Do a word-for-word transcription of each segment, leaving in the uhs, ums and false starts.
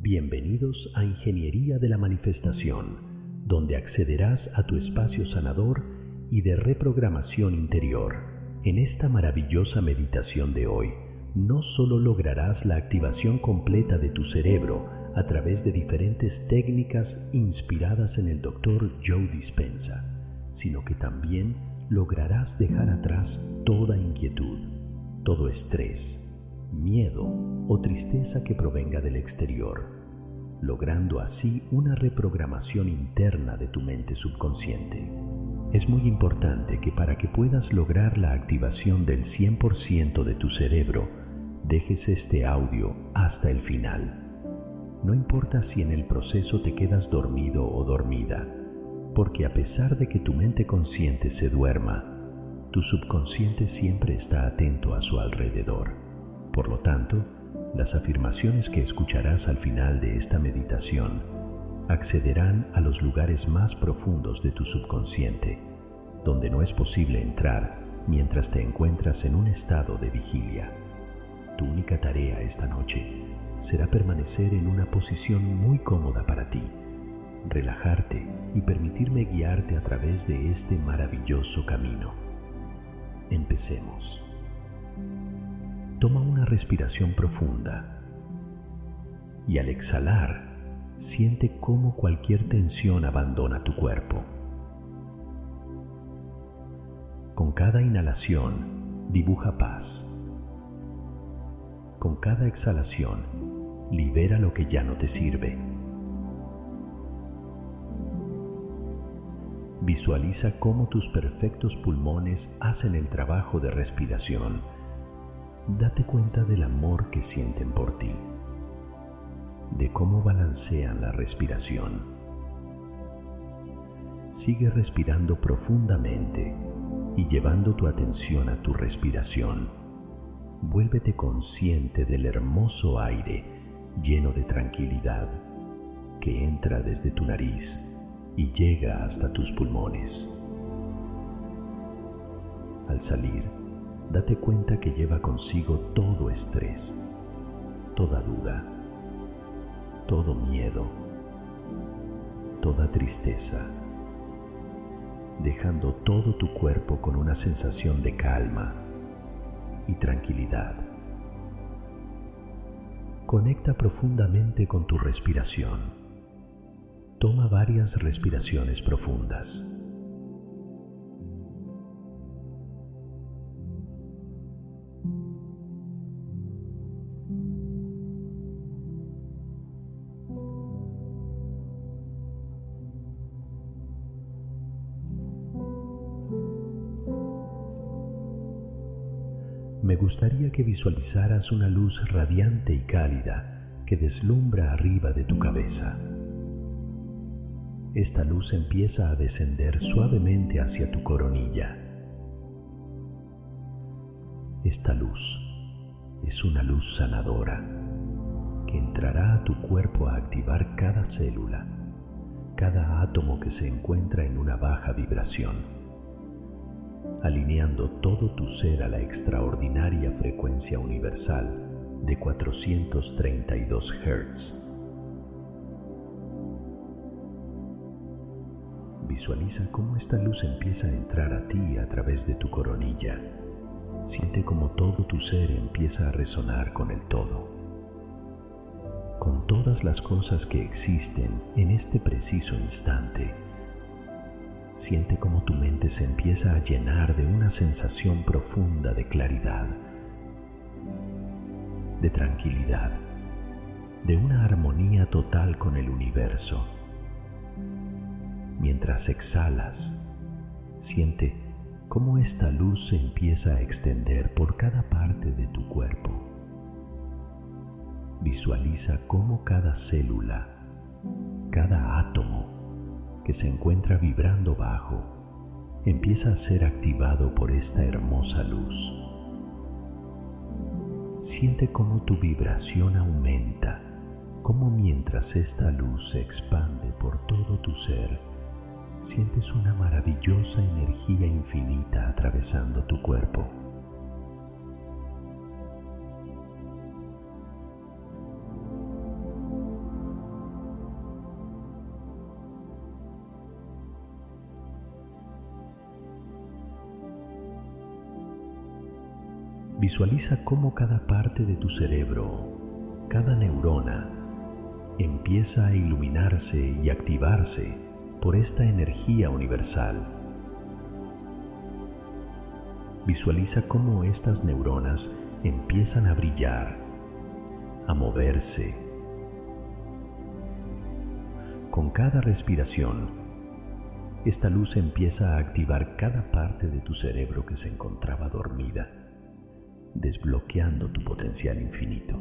Bienvenidos a Ingeniería de la Manifestación, donde accederás a tu espacio sanador y de reprogramación interior. En esta maravillosa meditación de hoy, no solo lograrás la activación completa de tu cerebro a través de diferentes técnicas inspiradas en el doctor Joe Dispenza, sino que también lograrás dejar atrás toda inquietud, todo estrés, miedo o tristeza que provenga del exterior, logrando así una reprogramación interna de tu mente subconsciente. Es muy importante que para que puedas lograr la activación del cien por ciento de tu cerebro, dejes este audio hasta el final. No importa si en el proceso te quedas dormido o dormida, porque a pesar de que tu mente consciente se duerma, tu subconsciente siempre está atento a su alrededor. Por lo tanto, las afirmaciones que escucharás al final de esta meditación accederán a los lugares más profundos de tu subconsciente, donde no es posible entrar mientras te encuentras en un estado de vigilia. Tu única tarea esta noche será permanecer en una posición muy cómoda para ti, relajarte y permitirme guiarte a través de este maravilloso camino. Empecemos. Toma una respiración profunda y al exhalar, siente cómo cualquier tensión abandona tu cuerpo. Con cada inhalación, dibuja paz. Con cada exhalación, libera lo que ya no te sirve. Visualiza cómo tus perfectos pulmones hacen el trabajo de respiración. Date cuenta del amor que sienten por ti, de cómo balancean la respiración. Sigue respirando profundamente y llevando tu atención a tu respiración. Vuélvete consciente del hermoso aire lleno de tranquilidad que entra desde tu nariz y llega hasta tus pulmones. Al salir, date cuenta que lleva consigo todo estrés, toda duda, todo miedo, toda tristeza, dejando todo tu cuerpo con una sensación de calma y tranquilidad. Conecta profundamente con tu respiración. Toma varias respiraciones profundas. Me gustaría que visualizaras una luz radiante y cálida que deslumbra arriba de tu cabeza. Esta luz empieza a descender suavemente hacia tu coronilla. Esta luz es una luz sanadora que entrará a tu cuerpo a activar cada célula, cada átomo que se encuentra en una baja vibración, alineando todo tu ser a la extraordinaria frecuencia universal de cuatrocientos treinta y dos hertz. Visualiza cómo esta luz empieza a entrar a ti a través de tu coronilla. Siente cómo todo tu ser empieza a resonar con el todo, con todas las cosas que existen en este preciso instante. Siente cómo tu mente se empieza a llenar de una sensación profunda de claridad, de tranquilidad, de una armonía total con el universo. Mientras exhalas, siente cómo esta luz se empieza a extender por cada parte de tu cuerpo. Visualiza cómo cada célula, cada átomo que se encuentra vibrando bajo, empieza a ser activado por esta hermosa luz. Siente cómo tu vibración aumenta, cómo mientras esta luz se expande por todo tu ser, sientes una maravillosa energía infinita atravesando tu cuerpo. Visualiza cómo cada parte de tu cerebro, cada neurona, empieza a iluminarse y activarse por esta energía universal. Visualiza cómo estas neuronas empiezan a brillar, a moverse. Con cada respiración, esta luz empieza a activar cada parte de tu cerebro que se encontraba dormida, desbloqueando tu potencial infinito.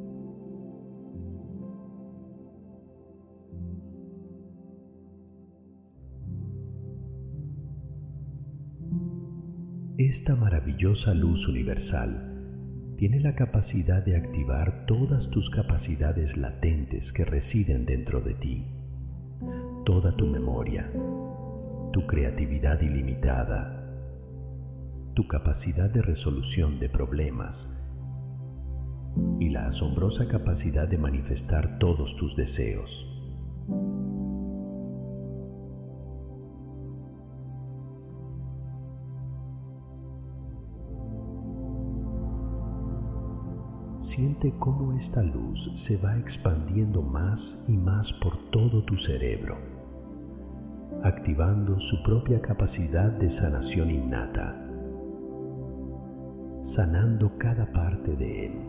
Esta maravillosa luz universal tiene la capacidad de activar todas tus capacidades latentes que residen dentro de ti, toda tu memoria, tu creatividad ilimitada, tu capacidad de resolución de problemas y la asombrosa capacidad de manifestar todos tus deseos. Siente cómo esta luz se va expandiendo más y más por todo tu cerebro, activando su propia capacidad de sanación innata, sanando cada parte de él.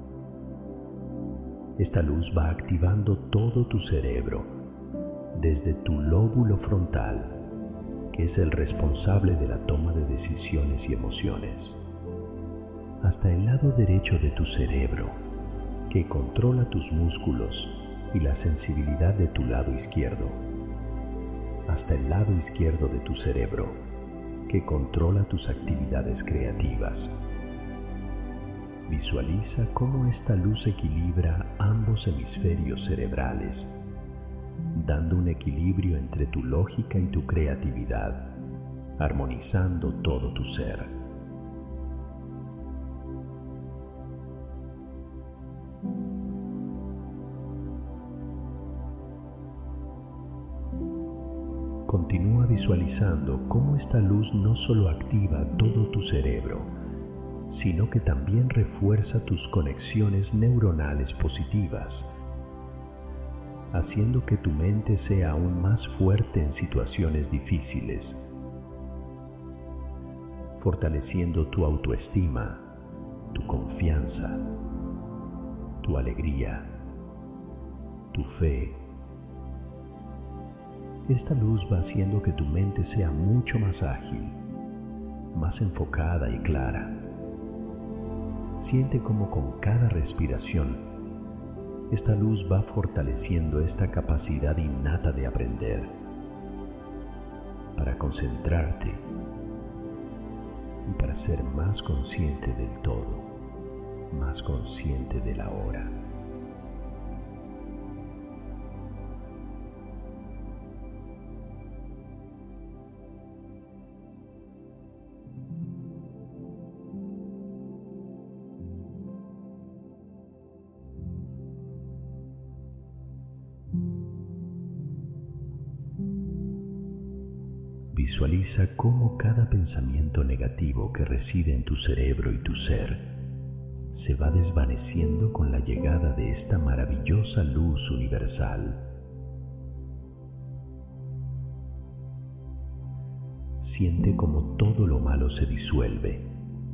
Esta luz va activando todo tu cerebro, desde tu lóbulo frontal, que es el responsable de la toma de decisiones y emociones, hasta el lado derecho de tu cerebro, que controla tus músculos y la sensibilidad de tu lado izquierdo, hasta el lado izquierdo de tu cerebro, que controla tus actividades creativas. Visualiza cómo esta luz equilibra ambos hemisferios cerebrales, dando un equilibrio entre tu lógica y tu creatividad, armonizando todo tu ser. Continúa visualizando cómo esta luz no solo activa todo tu cerebro, sino que también refuerza tus conexiones neuronales positivas, haciendo que tu mente sea aún más fuerte en situaciones difíciles, fortaleciendo tu autoestima, tu confianza, tu alegría, tu fe. Esta luz va haciendo que tu mente sea mucho más ágil, más enfocada y clara. Siente cómo con cada respiración, esta luz va fortaleciendo esta capacidad innata de aprender, para concentrarte y para ser más consciente del todo, más consciente de la hora. Visualiza cómo cada pensamiento negativo que reside en tu cerebro y tu ser se va desvaneciendo con la llegada de esta maravillosa luz universal. Siente cómo todo lo malo se disuelve,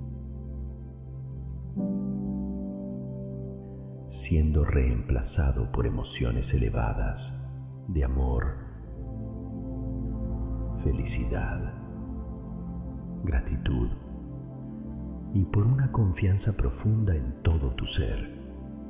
siendo reemplazado por emociones elevadas de amor, felicidad, gratitud y por una confianza profunda en todo tu ser.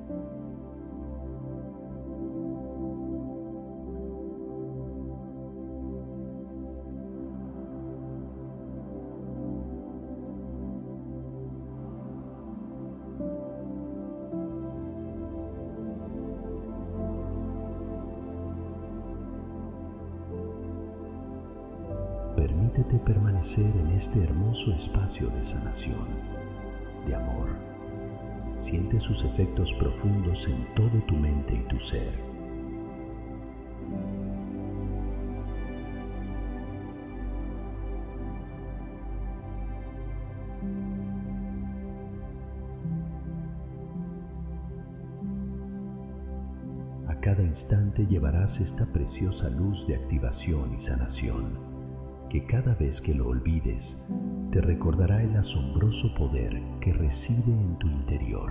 Permítete permanecer en este hermoso espacio de sanación, de amor. Siente sus efectos profundos en todo tu mente y tu ser. A cada instante llevarás esta preciosa luz de activación y sanación, que cada vez que lo olvides, te recordará el asombroso poder que reside en tu interior,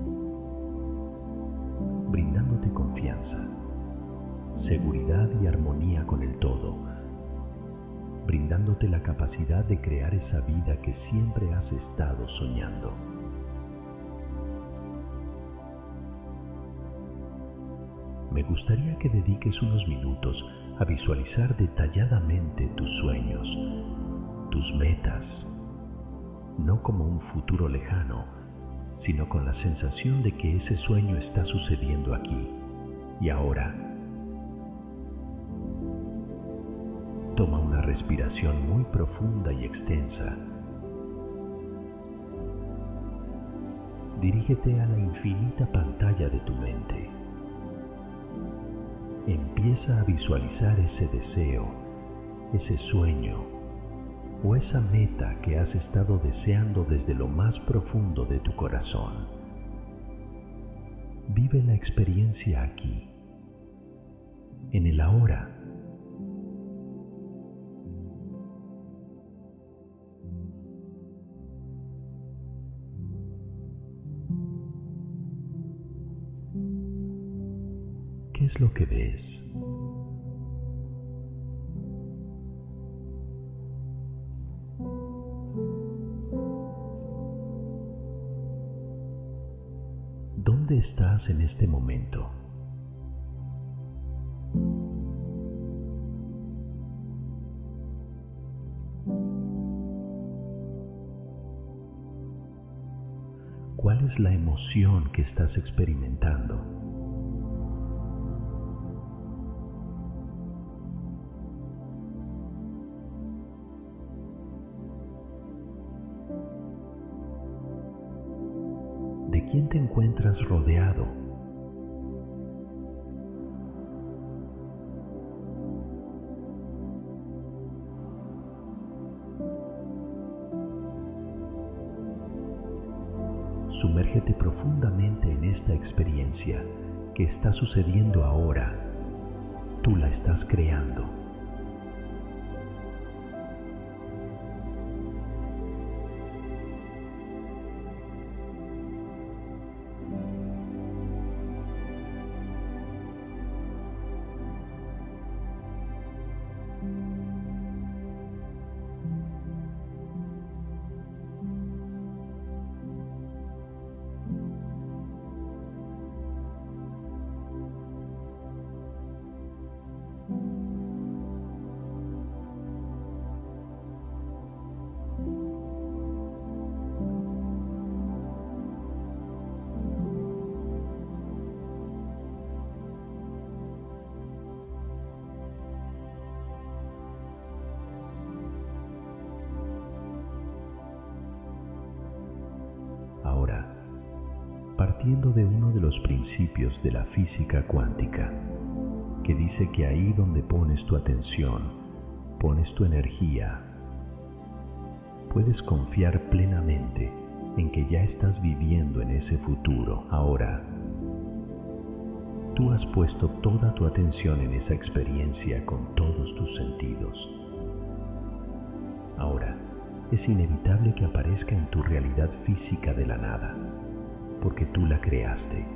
brindándote confianza, seguridad y armonía con el todo, brindándote la capacidad de crear esa vida que siempre has estado soñando. Me gustaría que dediques unos minutos a visualizar detalladamente tus sueños, tus metas, no como un futuro lejano, sino con la sensación de que ese sueño está sucediendo aquí y ahora. Toma una respiración muy profunda y extensa. Dirígete a la infinita pantalla de tu mente. Empieza a visualizar ese deseo, ese sueño o esa meta que has estado deseando desde lo más profundo de tu corazón. Vive la experiencia aquí, en el ahora. ¿Qué es lo que ves? ¿Dónde estás en este momento? ¿Cuál es la emoción que estás experimentando? ¿De quién te encuentras rodeado? Sumérgete profundamente en esta experiencia que está sucediendo ahora. Tú la estás creando. Ahora, partiendo de uno de los principios de la física cuántica, que dice que ahí donde pones tu atención, pones tu energía, puedes confiar plenamente en que ya estás viviendo en ese futuro. Ahora, tú has puesto toda tu atención en esa experiencia con todos tus sentidos. Ahora, es inevitable que aparezca en tu realidad física de la nada, porque tú la creaste.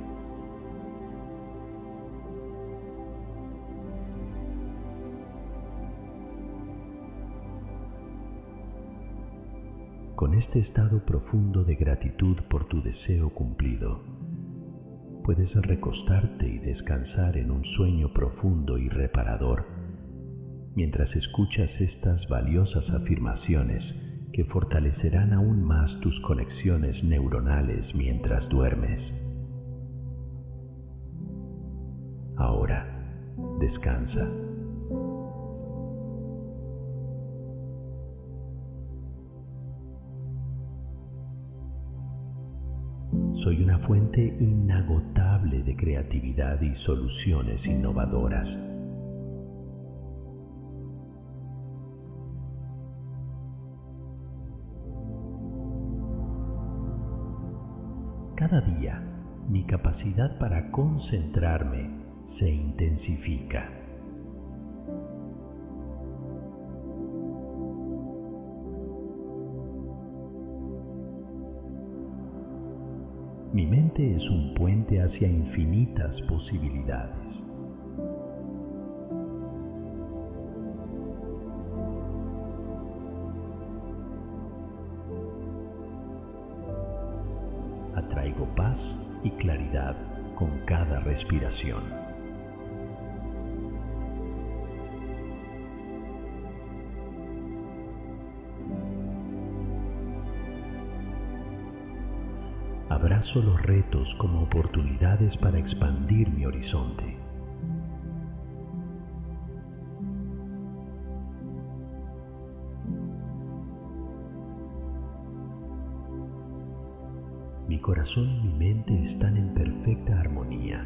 Con este estado profundo de gratitud por tu deseo cumplido, puedes recostarte y descansar en un sueño profundo y reparador mientras escuchas estas valiosas afirmaciones que fortalecerán aún más tus conexiones neuronales mientras duermes. Ahora, descansa. Soy una fuente inagotable de creatividad y soluciones innovadoras. Cada día, mi capacidad para concentrarme se intensifica. Mi mente es un puente hacia infinitas posibilidades. Atraigo paz y claridad con cada respiración. Abrazo los retos como oportunidades para expandir mi horizonte. Mi corazón y mi mente están en perfecta armonía.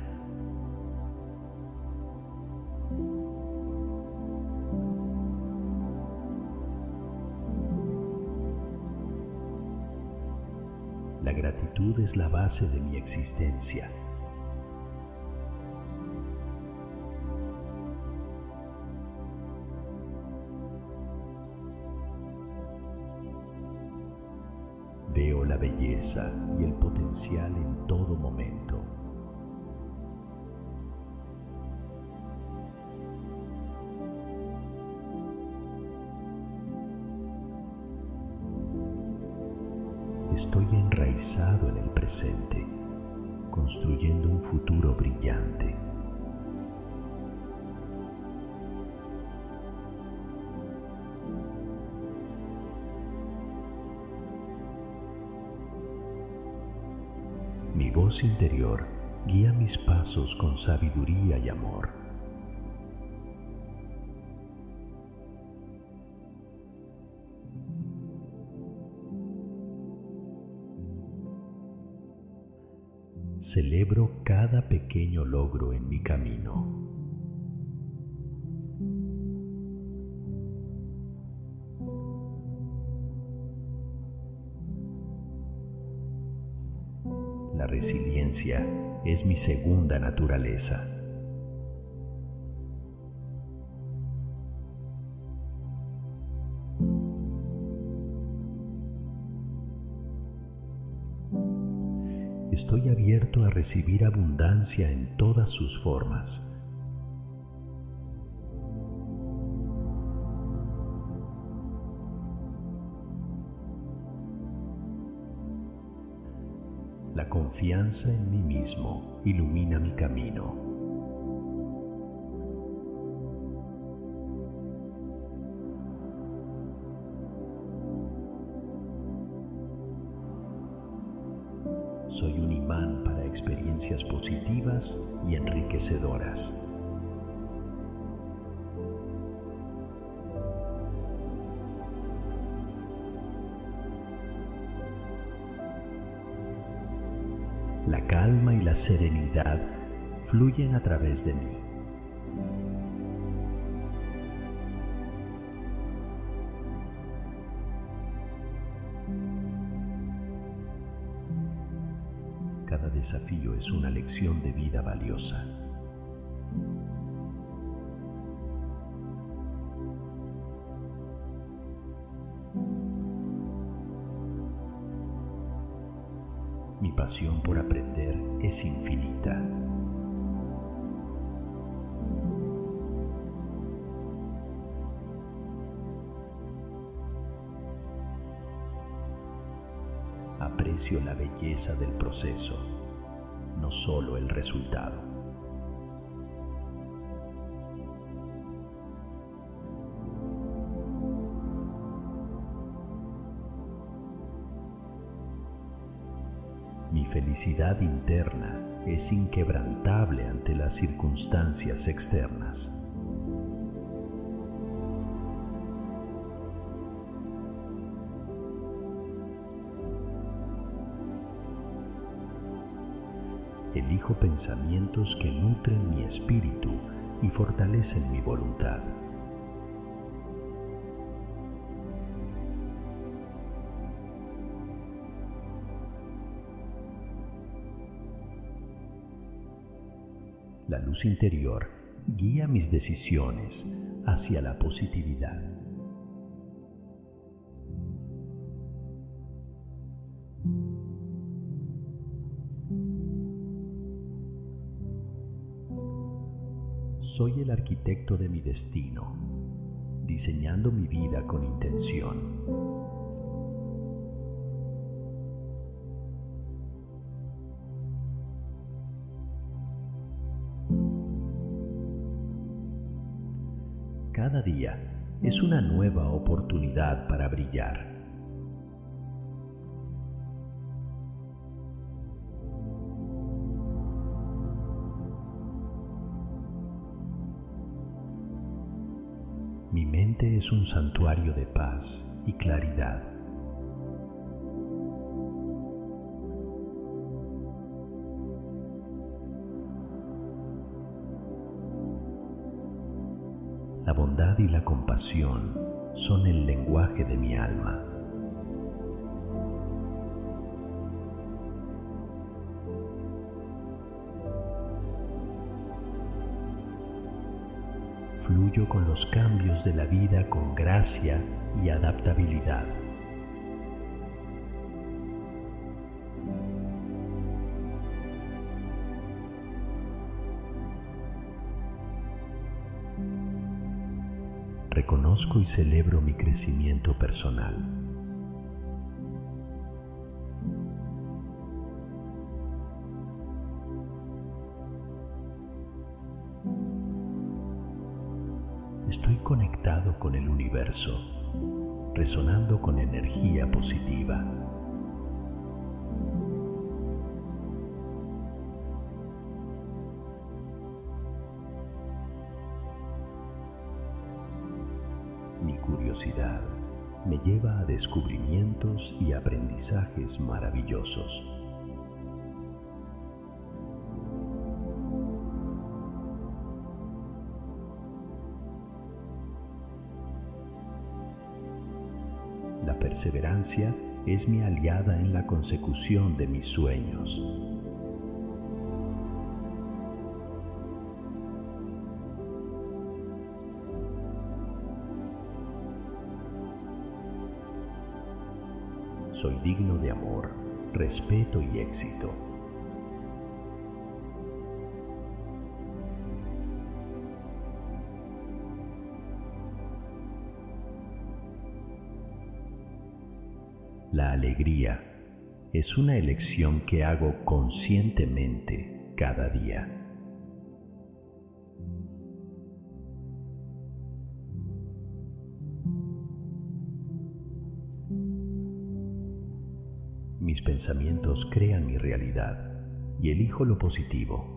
La gratitud es la base de mi existencia. Veo la belleza y el potencial en todo momento. Estoy enraizado en el presente, construyendo un futuro brillante. Mi voz interior guía mis pasos con sabiduría y amor. Celebro cada pequeño logro en mi camino. La resiliencia es mi segunda naturaleza. Estoy abierto a recibir abundancia en todas sus formas. La confianza en mí mismo ilumina mi camino. Soy un imán para experiencias positivas y enriquecedoras. La calma y la serenidad fluyen a través de mí. Cada desafío es una lección de vida valiosa. Mi pasión por aprender es infinita. Aprecio la belleza del proceso, no solo el resultado. Mi felicidad interna es inquebrantable ante las circunstancias externas. Elijo pensamientos que nutren mi espíritu y fortalecen mi voluntad. La luz interior guía mis decisiones hacia la positividad. Soy el arquitecto de mi destino, diseñando mi vida con intención. Cada día es una nueva oportunidad para brillar. Mi mente es un santuario de paz y claridad. La bondad y la compasión son el lenguaje de mi alma. Fluyo con los cambios de la vida con gracia y adaptabilidad. Reconozco y celebro mi crecimiento personal. Estoy conectado con el universo, resonando con energía positiva. Mi curiosidad me lleva a descubrimientos y aprendizajes maravillosos. La perseverancia es mi aliada en la consecución de mis sueños. Soy digno de amor, respeto y éxito. La alegría es una elección que hago conscientemente cada día. Mis pensamientos crean mi realidad y elijo lo positivo.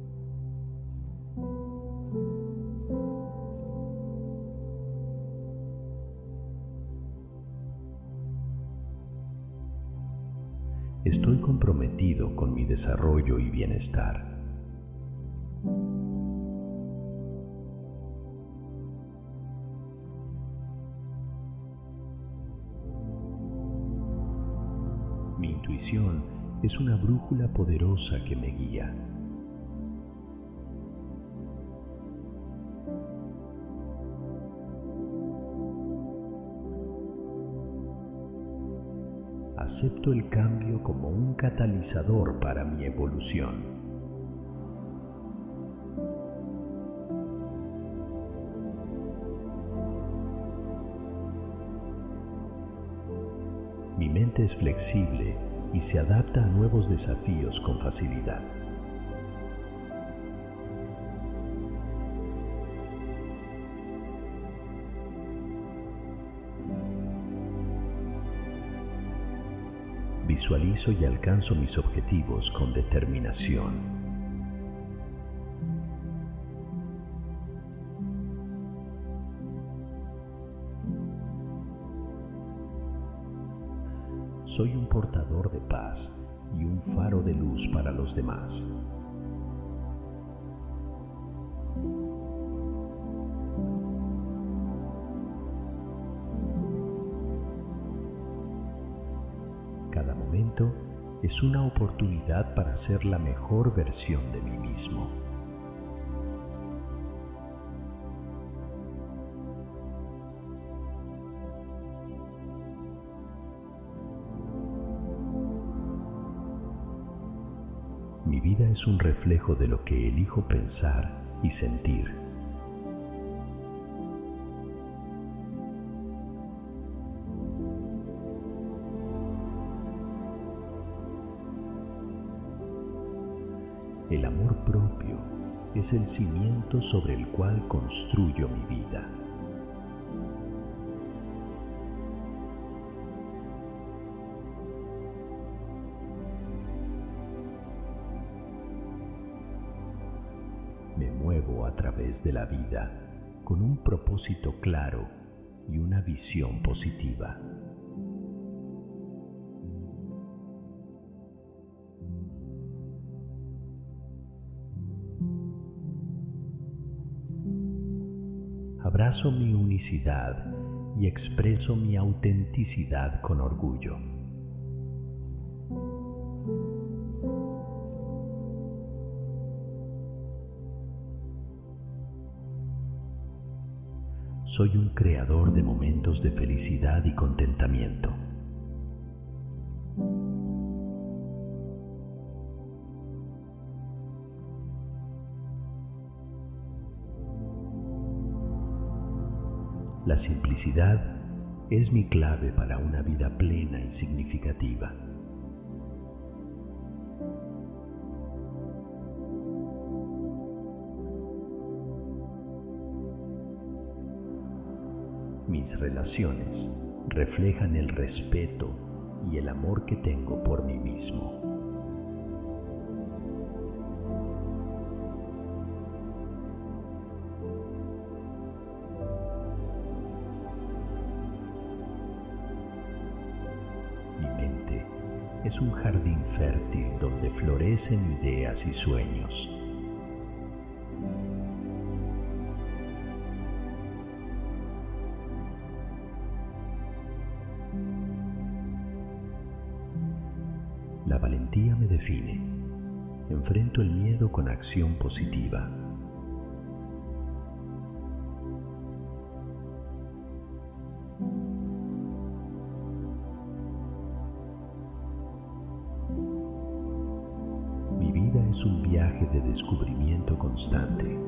Estoy comprometido con mi desarrollo y bienestar. Mi intuición es una brújula poderosa que me guía. Acepto el cambio como un catalizador para mi evolución. Mi mente es flexible y se adapta a nuevos desafíos con facilidad. Visualizo y alcanzo mis objetivos con determinación. Soy un portador de paz y un faro de luz para los demás. Cada momento es una oportunidad para ser la mejor versión de mí mismo. Mi vida es un reflejo de lo que elijo pensar y sentir. El amor propio es el cimiento sobre el cual construyo mi vida. Me muevo a través de la vida con un propósito claro y una visión positiva. Abrazo mi unicidad y expreso mi autenticidad con orgullo. Soy un creador de momentos de felicidad y contentamiento. La simplicidad es mi clave para una vida plena y significativa. Mis relaciones reflejan el respeto y el amor que tengo por mí mismo. Mi mente es un jardín fértil donde florecen ideas y sueños. La valentía me define. Enfrento el miedo con acción positiva. Mi vida es un viaje de descubrimiento constante.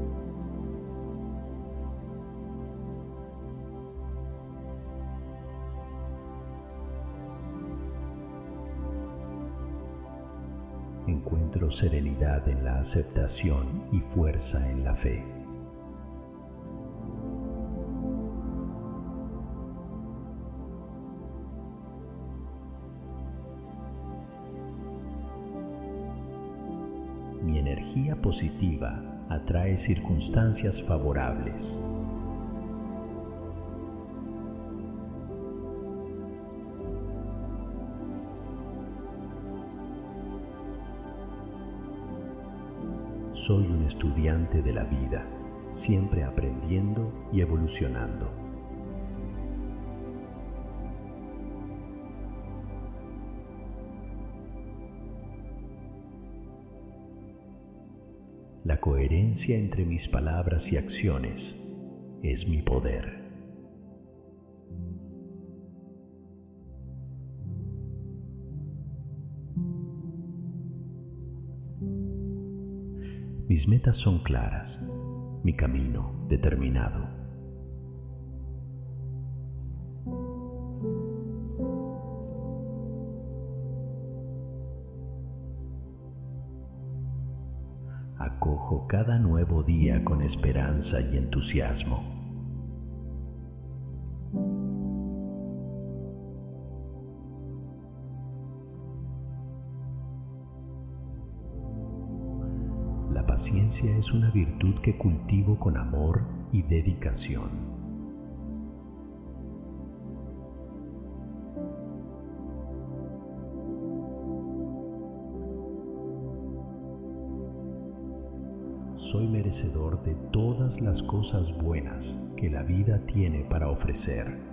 Encuentro serenidad en la aceptación y fuerza en la fe. Mi energía positiva atrae circunstancias favorables. Soy un estudiante de la vida, siempre aprendiendo y evolucionando. La coherencia entre mis palabras y acciones es mi poder. Mis metas son claras, mi camino determinado. Acojo cada nuevo día con esperanza y entusiasmo. La paciencia es una virtud que cultivo con amor y dedicación. Soy merecedor de todas las cosas buenas que la vida tiene para ofrecer.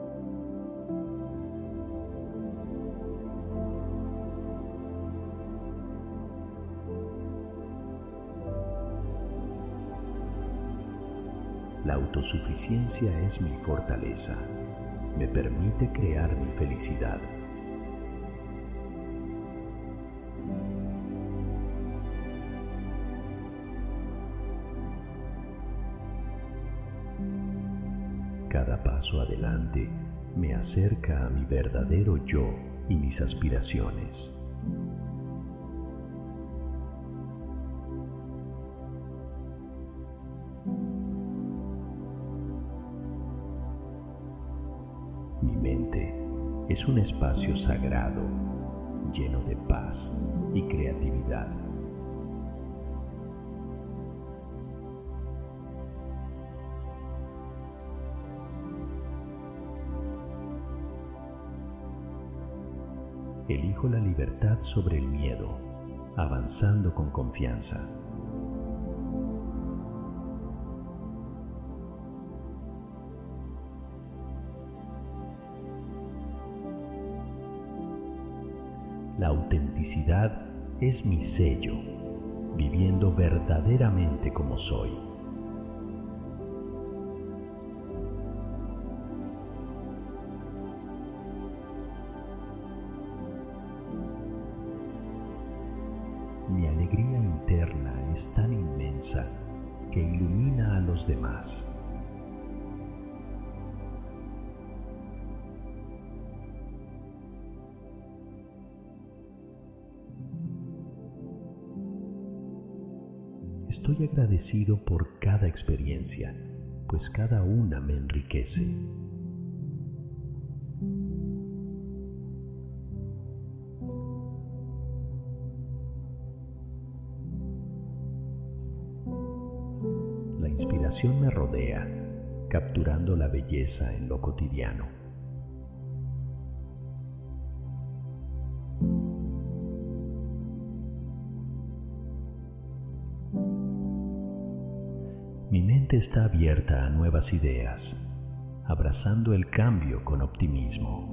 La autosuficiencia es mi fortaleza. Me permite crear mi felicidad. cada paso adelante me acerca a mi verdadero yo y mis aspiraciones. Mi mente es un espacio sagrado, lleno de paz y creatividad. Elijo la libertad sobre el miedo, avanzando con confianza. La autenticidad es mi sello, viviendo verdaderamente como soy. Mi alegría interna es tan inmensa que ilumina a los demás. Estoy agradecido por cada experiencia, pues cada una me enriquece. La inspiración me rodea, capturando la belleza en lo cotidiano. Mi mente está abierta a nuevas ideas, abrazando el cambio con optimismo.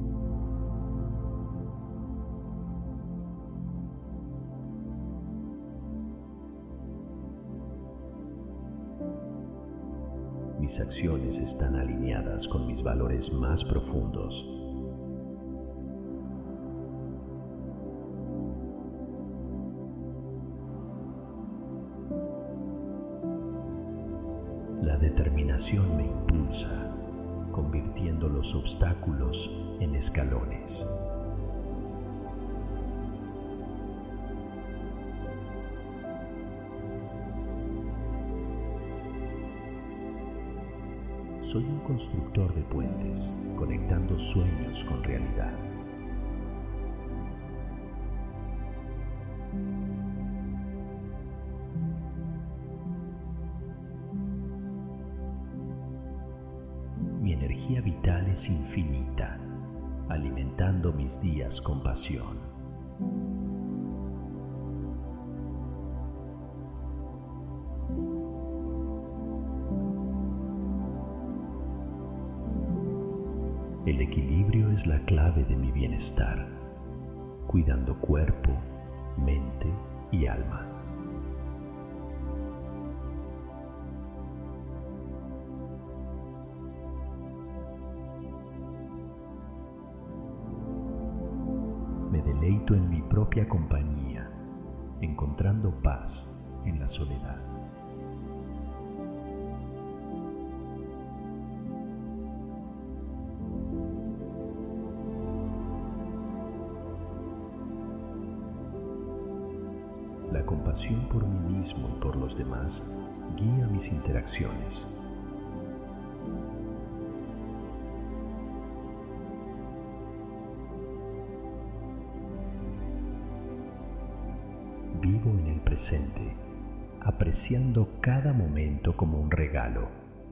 Mis acciones están alineadas con mis valores más profundos. La determinación me impulsa, convirtiendo los obstáculos en escalones. Soy un constructor de puentes, conectando sueños con realidad. Mi energía vital es infinita, alimentando mis días con pasión. El equilibrio es la clave de mi bienestar, cuidando cuerpo, mente y alma. Me deleito en mi propia compañía, encontrando paz en la soledad. La compasión por mí mismo y por los demás guía mis interacciones. Vivo en el presente, apreciando cada momento como un regalo.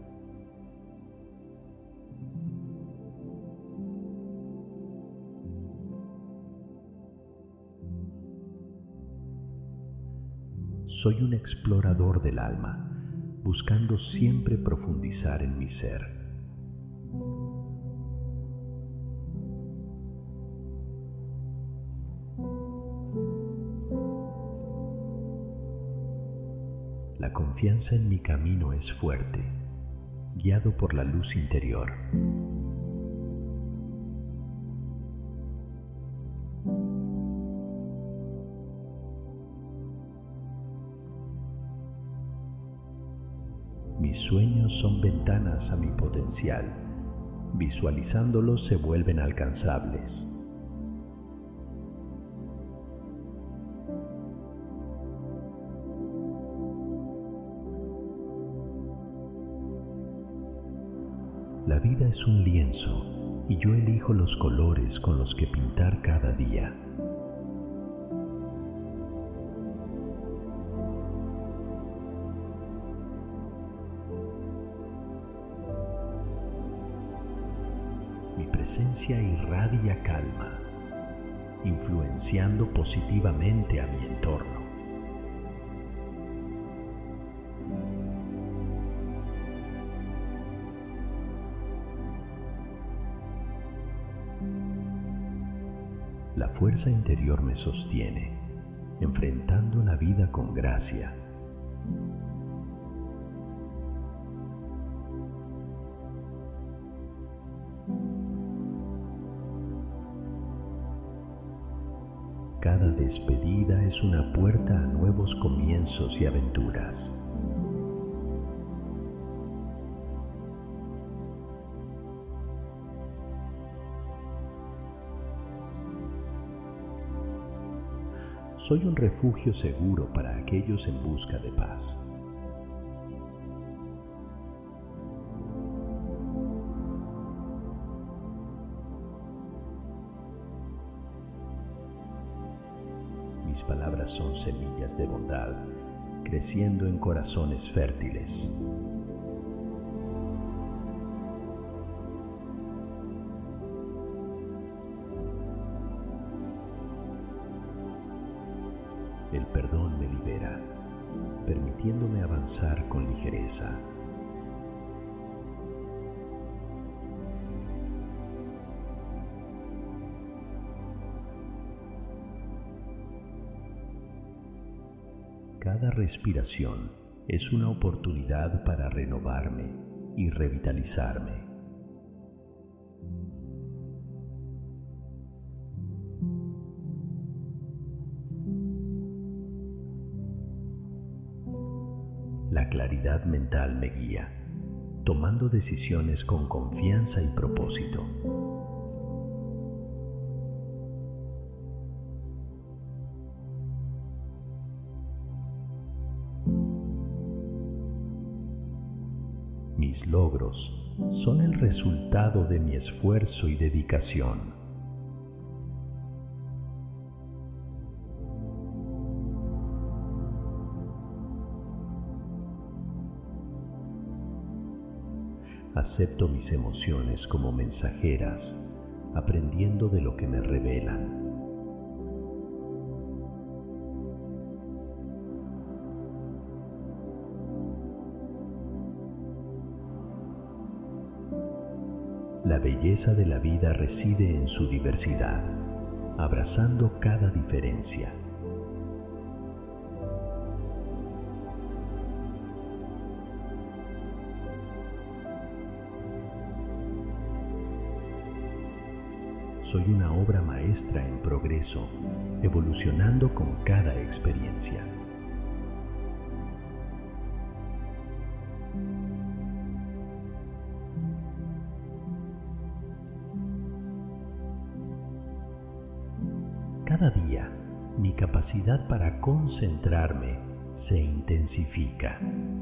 Soy un explorador del alma, buscando siempre profundizar en mi ser. La confianza en mi camino es fuerte, guiado por la luz interior. Mis sueños son ventanas a mi potencial. Visualizándolos se vuelven alcanzables. La vida es un lienzo y yo elijo los colores con los que pintar cada día. Mi presencia irradia calma, influenciando positivamente a mi entorno. La fuerza interior me sostiene, enfrentando la vida con gracia. Cada despedida es una puerta a nuevos comienzos y aventuras. Soy un refugio seguro para aquellos en busca de paz. Mis palabras son semillas de bondad, creciendo en corazones fértiles. El perdón me libera, permitiéndome avanzar con ligereza. Cada respiración es una oportunidad para renovarme y revitalizarme. La claridad mental me guía, tomando decisiones con confianza y propósito. Mis logros son el resultado de mi esfuerzo y dedicación. Acepto mis emociones como mensajeras, aprendiendo de lo que me revelan. La belleza de la vida reside en su diversidad, abrazando cada diferencia. Soy una obra maestra en progreso, evolucionando con cada experiencia. Cada día, mi capacidad para concentrarme se intensifica.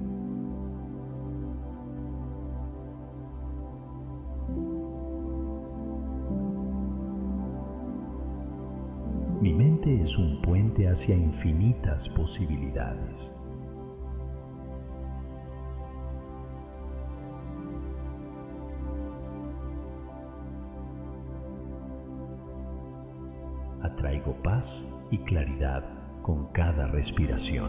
Mi mente es un puente hacia infinitas posibilidades. Atraigo paz y claridad con cada respiración.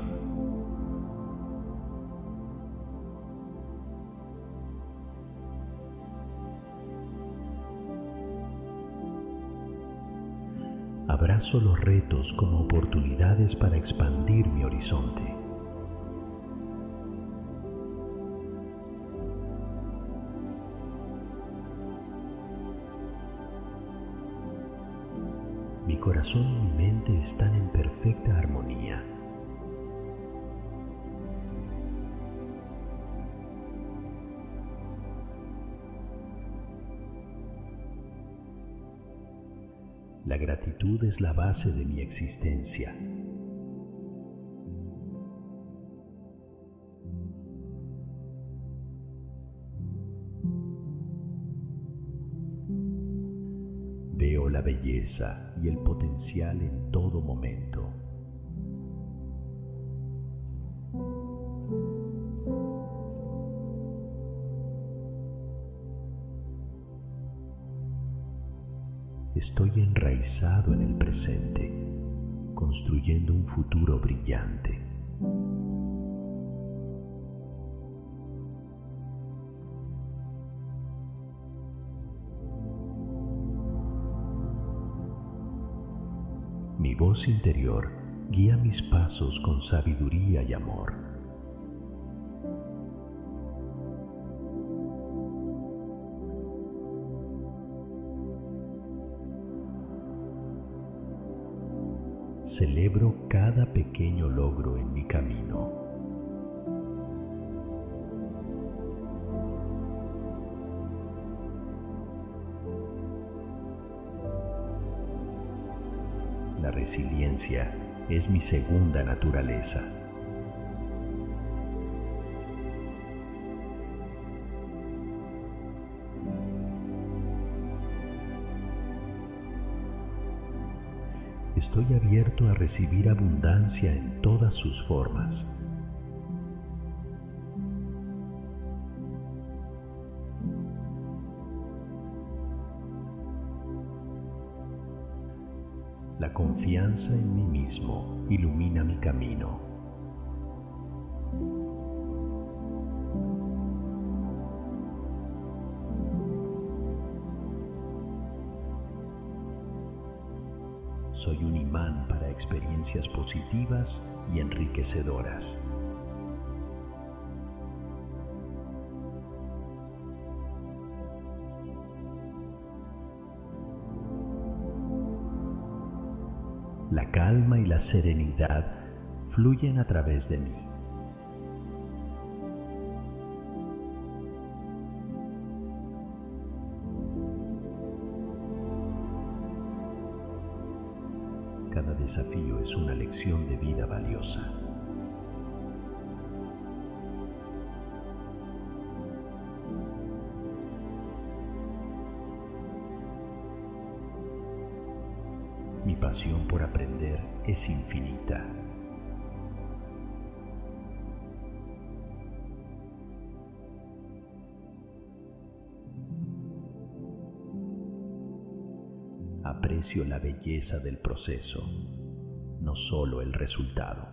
Abrazo los retos como oportunidades para expandir mi horizonte. Mi corazón y mi mente están en perfecta armonía. La gratitud es la base de mi existencia. Veo la belleza y el potencial en todo momento. Estoy enraizado en el presente, construyendo un futuro brillante. Mi voz interior guía mis pasos con sabiduría y amor. Celebro cada pequeño logro en mi camino. La resiliencia es mi segunda naturaleza. Estoy abierto a recibir abundancia en todas sus formas. La confianza en mí mismo ilumina mi camino. Soy un imán para experiencias positivas y enriquecedoras. La calma y la serenidad fluyen a través de mí. Cada desafío es una lección de vida valiosa. Mi pasión por aprender es infinita. Aprecio la belleza del proceso, no solo el resultado.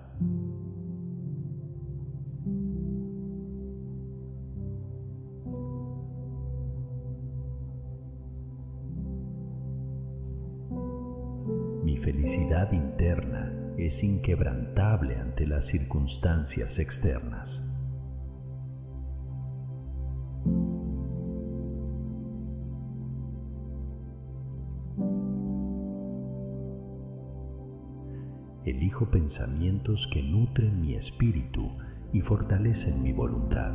Mi felicidad interna es inquebrantable ante las circunstancias externas. Elijo pensamientos que nutren mi espíritu y fortalecen mi voluntad.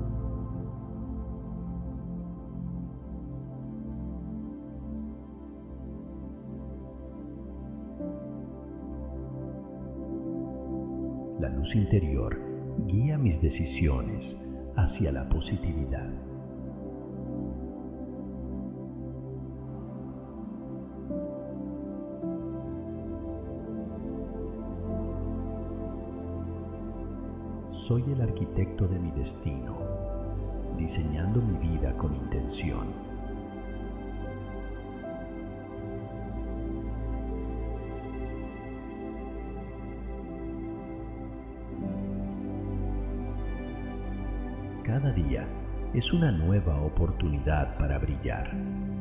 La luz interior guía mis decisiones hacia la positividad. Soy el arquitecto de mi destino, diseñando mi vida con intención. Cada día es una nueva oportunidad para brillar.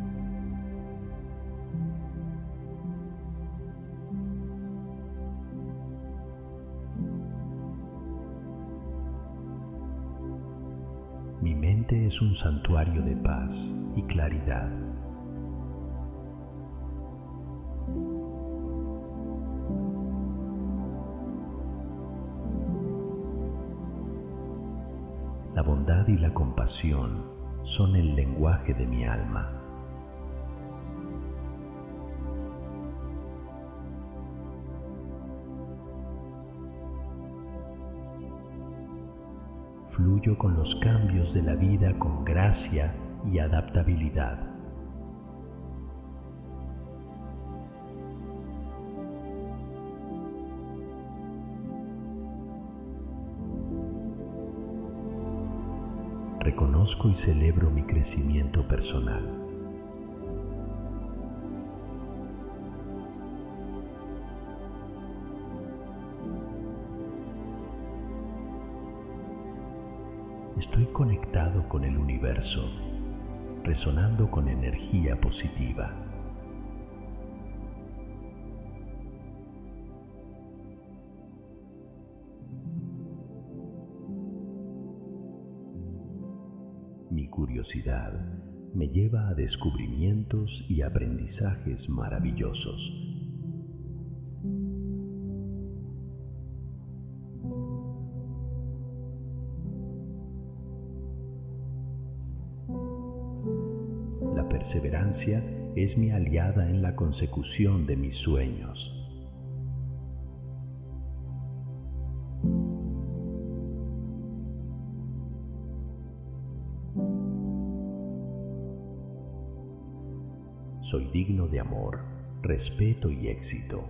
Mi mente es un santuario de paz y claridad. La bondad y la compasión son el lenguaje de mi alma. fluyo con los cambios de la vida con gracia y adaptabilidad. Reconozco y celebro mi crecimiento personal. Estoy conectado con el universo, resonando con energía positiva. Mi curiosidad me lleva a descubrimientos y aprendizajes maravillosos. La perseverancia es mi aliada en la consecución de mis sueños. Soy digno de amor, respeto y éxito.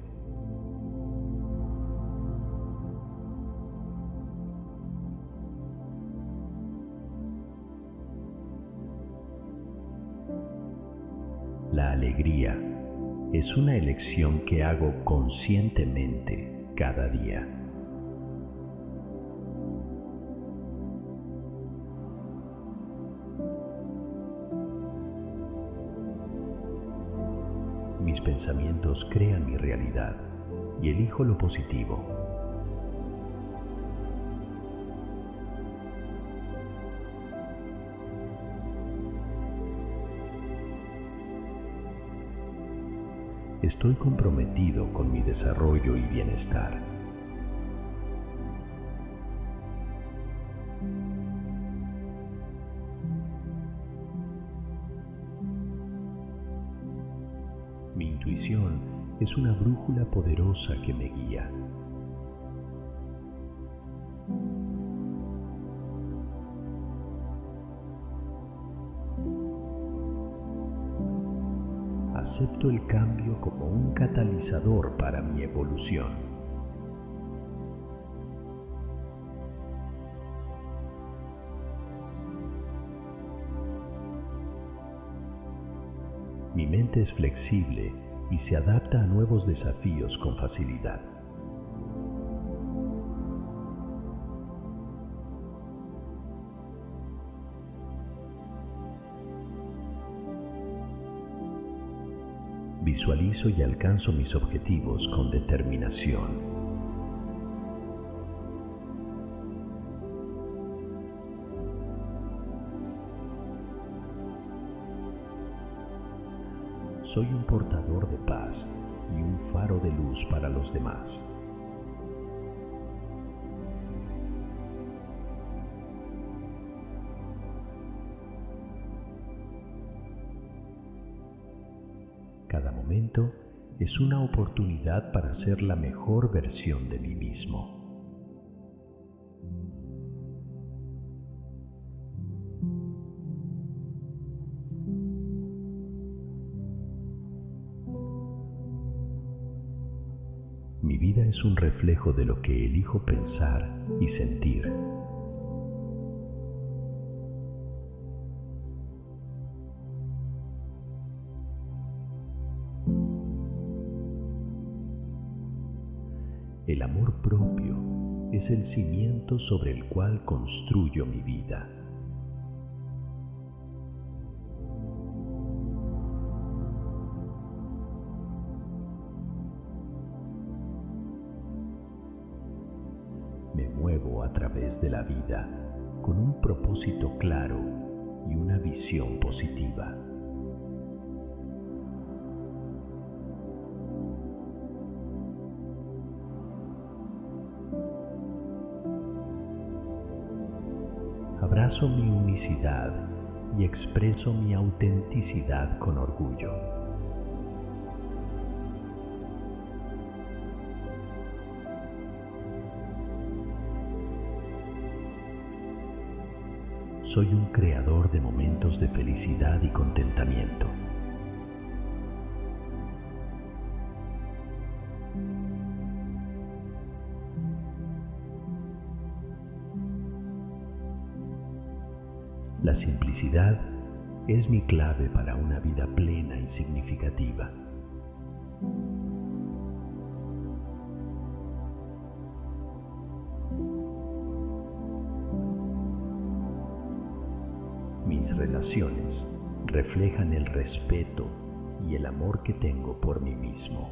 La alegría es una elección que hago conscientemente cada día. Mis pensamientos crean mi realidad y elijo lo positivo. Estoy comprometido con mi desarrollo y bienestar. Mi intuición es una brújula poderosa que me guía. Acepto el cambio como un catalizador para mi evolución. Mi mente es flexible y se adapta a nuevos desafíos con facilidad. Visualizo y alcanzo mis objetivos con determinación. Soy un portador de paz y un faro de luz para los demás. Cada momento es una oportunidad para ser la mejor versión de mí mismo. Mi vida es un reflejo de lo que elijo pensar y sentir. El amor propio es el cimiento sobre el cual construyo mi vida. Me muevo a través de la vida con un propósito claro y una visión positiva. Abrazo mi unicidad y expreso mi autenticidad con orgullo. Soy un creador de momentos de felicidad y contentamiento. La simplicidad es mi clave para una vida plena y significativa. Mis relaciones reflejan el respeto y el amor que tengo por mí mismo.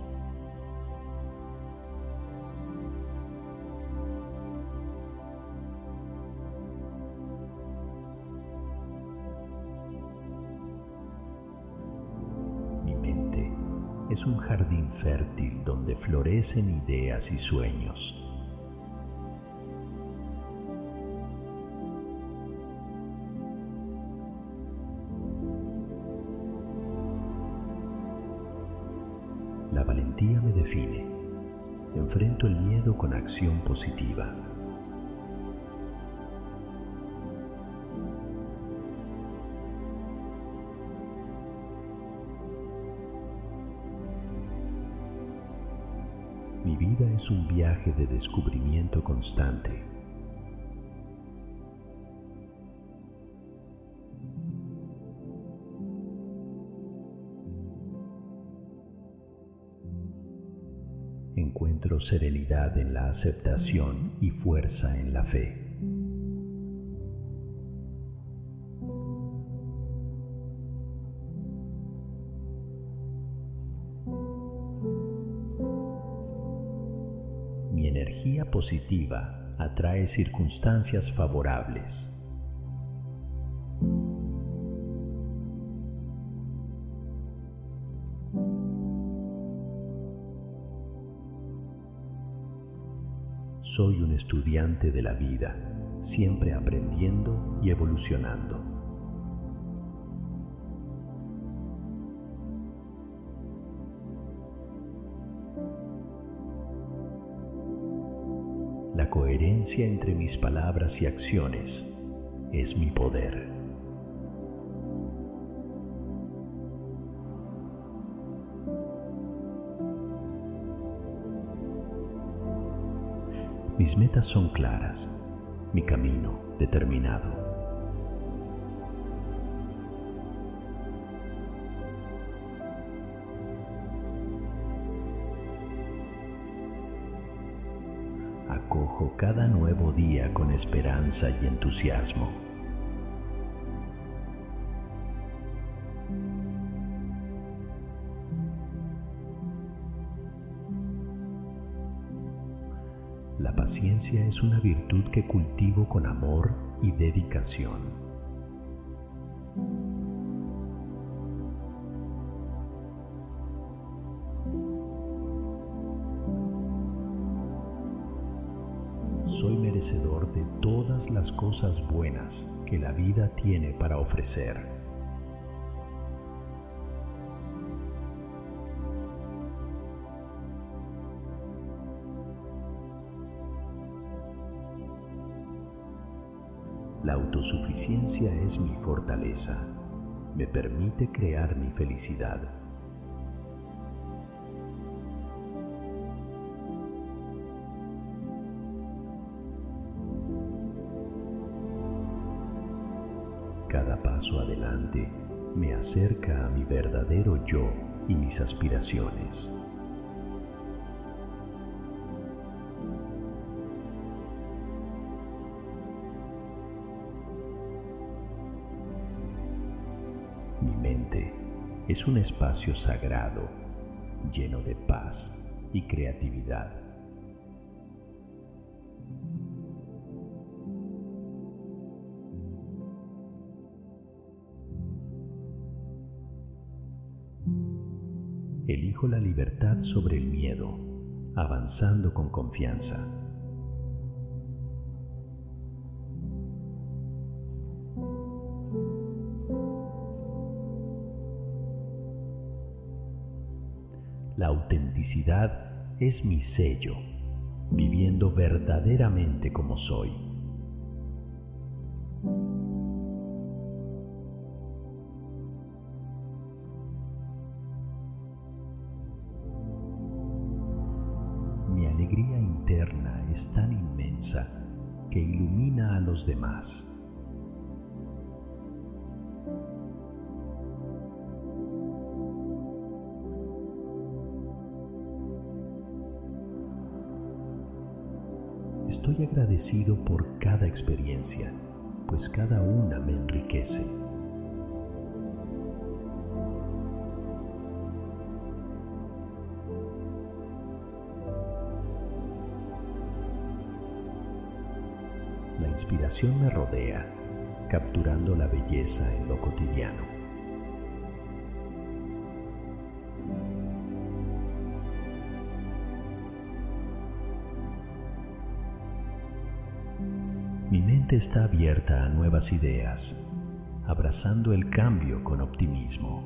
Mi mente es un jardín fértil donde florecen ideas y sueños. La valentía me define. Enfrento el miedo con acción positiva. Mi vida es un viaje de descubrimiento constante. Encuentro serenidad en la aceptación y fuerza en la fe. Mi energía positiva atrae circunstancias favorables. Soy un estudiante de la vida, siempre aprendiendo y evolucionando. La coherencia entre mis palabras y acciones es mi poder. Mis metas son claras, mi camino determinado. Acojo cada nuevo día con esperanza y entusiasmo. La paciencia es una virtud que cultivo con amor y dedicación. Soy merecedor de todas las cosas buenas que la vida tiene para ofrecer. La autosuficiencia es mi fortaleza. Me permite crear mi felicidad. Cada paso adelante me acerca a mi verdadero yo y mis aspiraciones. Mi mente es un espacio sagrado, lleno de paz y creatividad. Elijo la libertad sobre el miedo, avanzando con confianza. La autenticidad es mi sello, viviendo verdaderamente como soy. alegría interna es tan inmensa que ilumina a los demás. Estoy agradecido por cada experiencia, pues cada una me enriquece. La inspiración me rodea, capturando la belleza en lo cotidiano. Mi mente está abierta a nuevas ideas, abrazando el cambio con optimismo.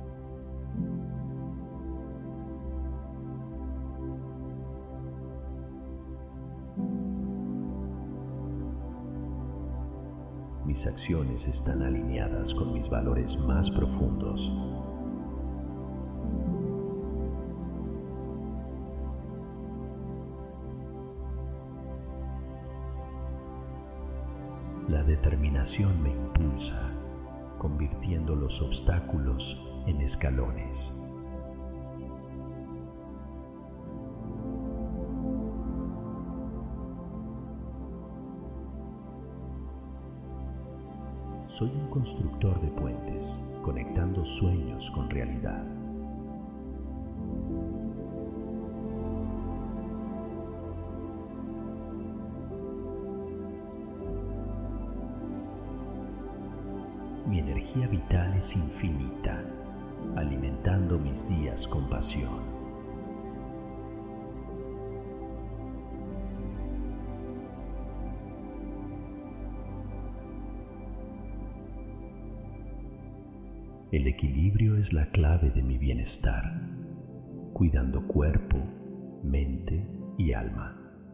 Mis acciones están alineadas con mis valores más profundos. La determinación me impulsa, convirtiendo los obstáculos en escalones. Soy un constructor de puentes, conectando sueños con realidad. Mi energía vital es infinita, alimentando mis días con pasión. El equilibrio es la clave de mi bienestar, cuidando cuerpo, mente y alma.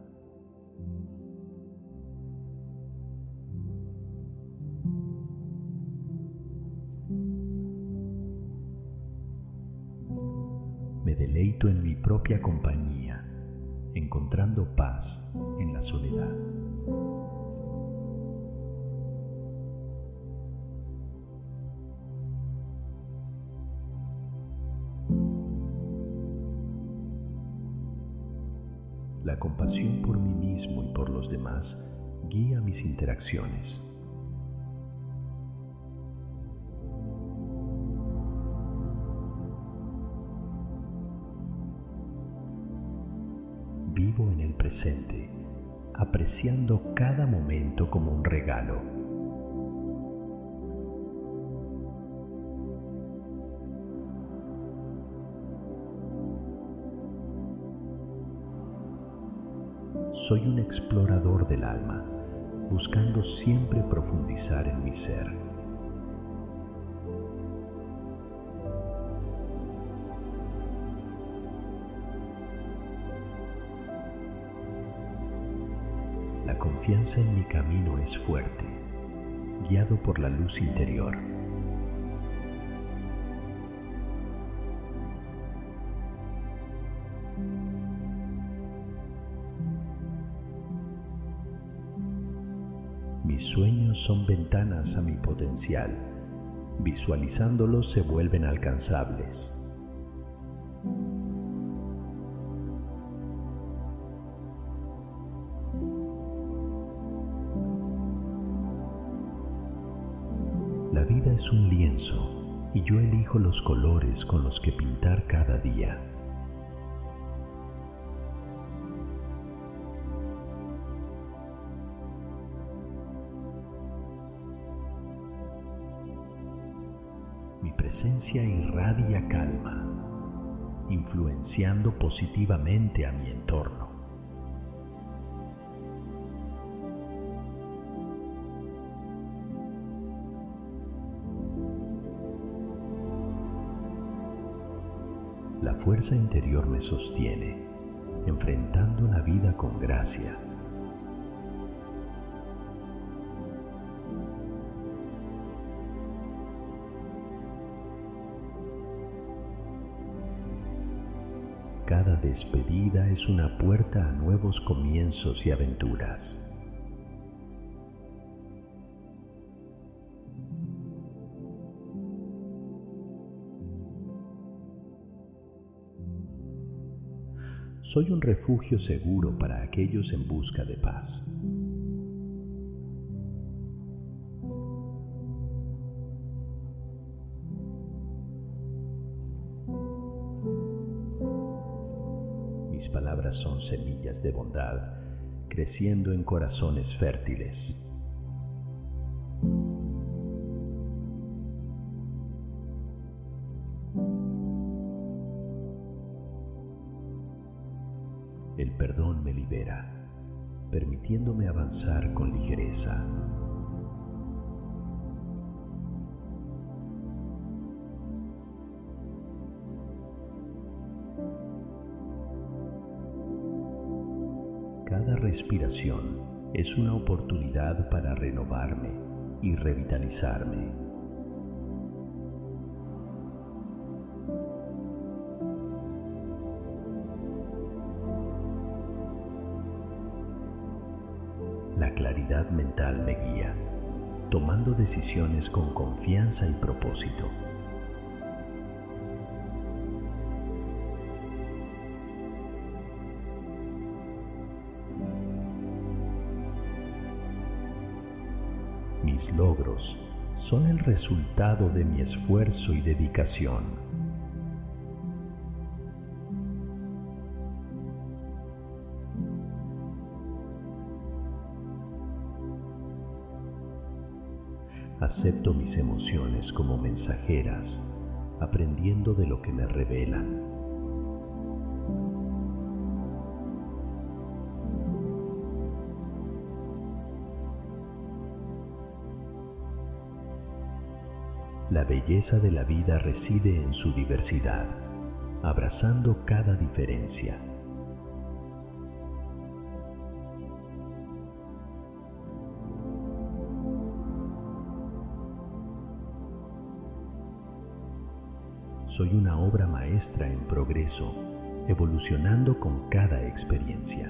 Me deleito en mi propia compañía, encontrando paz en la soledad. La compasión por mí mismo y por los demás guía mis interacciones. Vivo en el presente, apreciando cada momento como un regalo. Soy un explorador del alma, buscando siempre profundizar en mi ser. La confianza en mi camino es fuerte, guiado por la luz interior. Mis sueños son ventanas a mi potencial. Visualizándolos se vuelven alcanzables. La vida es un lienzo y yo elijo los colores con los que pintar cada día. Mi presencia irradia calma, influenciando positivamente a mi entorno. La fuerza interior me sostiene, enfrentando la vida con gracia. Cada despedida es una puerta a nuevos comienzos y aventuras. Soy un refugio seguro para aquellos en busca de paz. Mis palabras son semillas de bondad, creciendo en corazones fértiles. El perdón me libera, permitiéndome avanzar con ligereza. Cada respiración es una oportunidad para renovarme y revitalizarme. La claridad mental me guía, tomando decisiones con confianza y propósito. Mis logros son el resultado de mi esfuerzo y dedicación. Acepto mis emociones como mensajeras, aprendiendo de lo que me revelan. La belleza de la vida reside en su diversidad, abrazando cada diferencia. Soy una obra maestra en progreso, evolucionando con cada experiencia.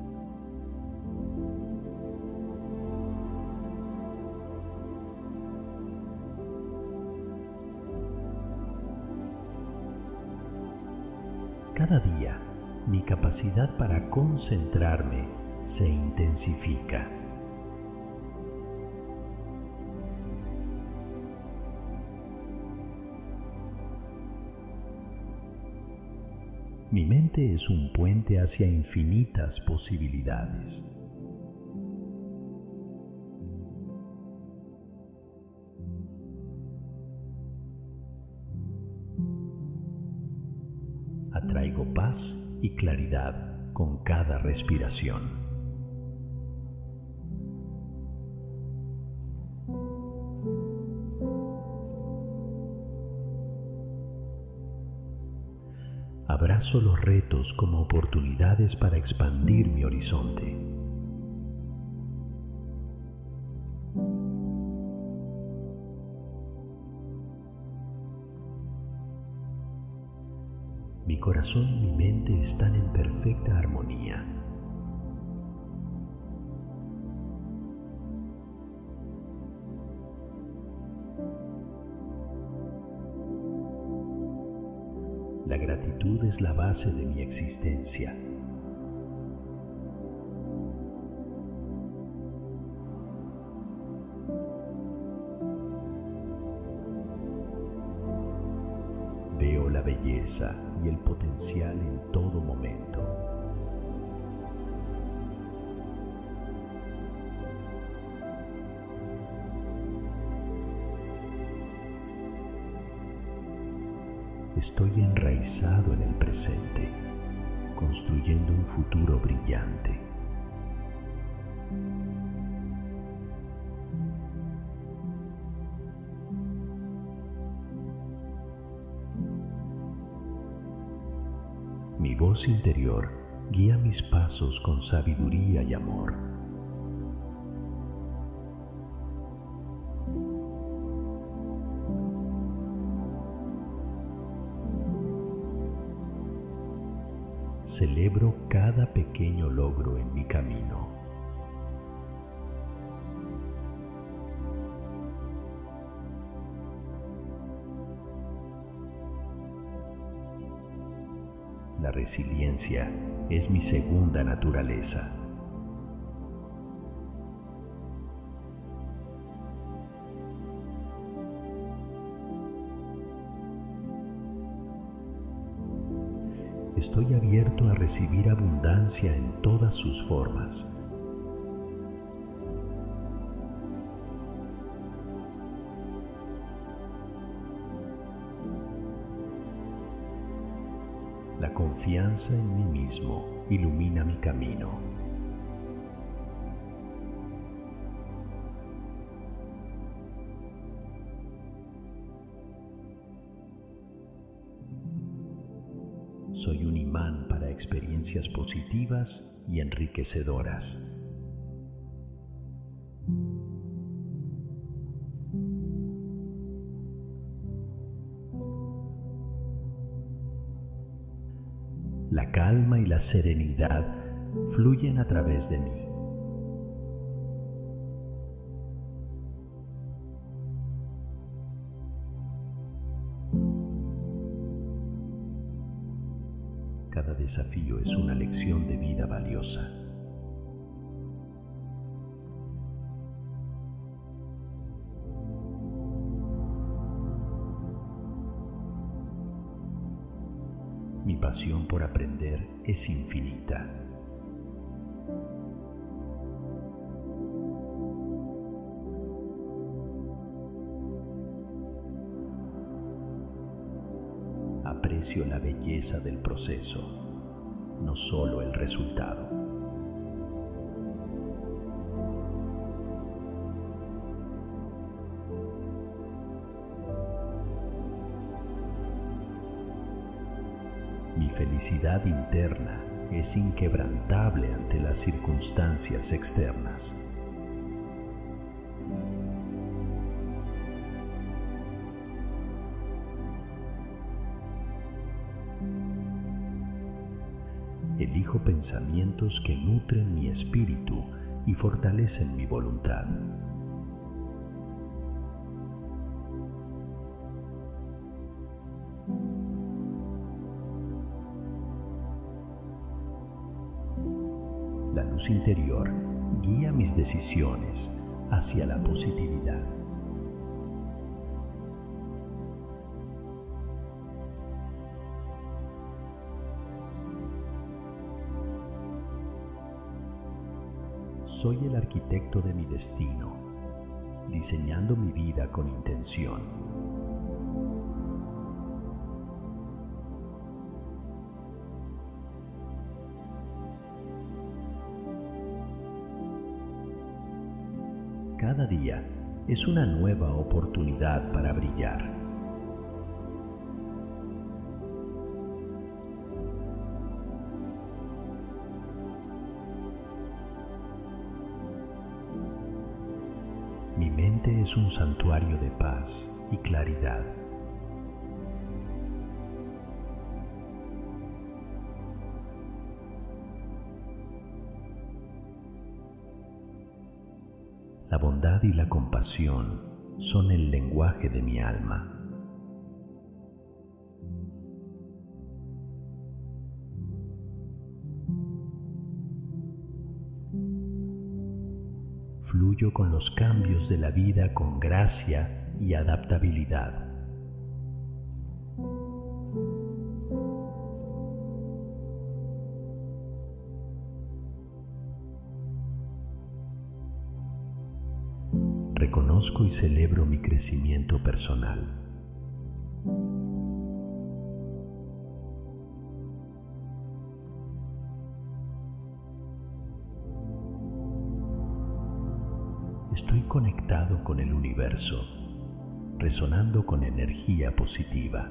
Cada día, mi capacidad para concentrarme se intensifica. Mi mente es un puente hacia infinitas posibilidades. Atraigo paz y claridad con cada respiración. Abrazo los retos como oportunidades para expandir mi horizonte. Mi corazón y mi mente están en perfecta armonía. La gratitud es la base de mi existencia. Veo la belleza y el potencial en todo momento. Estoy enraizado en el presente, construyendo un futuro brillante. Mi voz interior guía mis pasos con sabiduría y amor. celebro cada pequeño logro en mi camino. La resiliencia es mi segunda naturaleza. Estoy abierto a recibir abundancia en todas sus formas. La confianza en mí mismo ilumina mi camino. Soy un imán para experiencias positivas y enriquecedoras. La calma y la serenidad fluyen a través de mí. Cada desafío es una lección de vida valiosa. Mi pasión por aprender es infinita. Aprecio la belleza del proceso, no solo el resultado. Mi felicidad interna es inquebrantable ante las circunstancias externas. Elijo pensamientos que nutren mi espíritu y fortalecen mi voluntad. La luz interior guía mis decisiones hacia la positividad. Soy el arquitecto de mi destino, diseñando mi vida con intención. Cada día es una nueva oportunidad para brillar. Mi mente es un santuario de paz y claridad. La bondad y la compasión son el lenguaje de mi alma. Fluyo con los cambios de la vida con gracia y adaptabilidad. Reconozco y celebro mi crecimiento personal. Estoy conectado con el universo, resonando con energía positiva.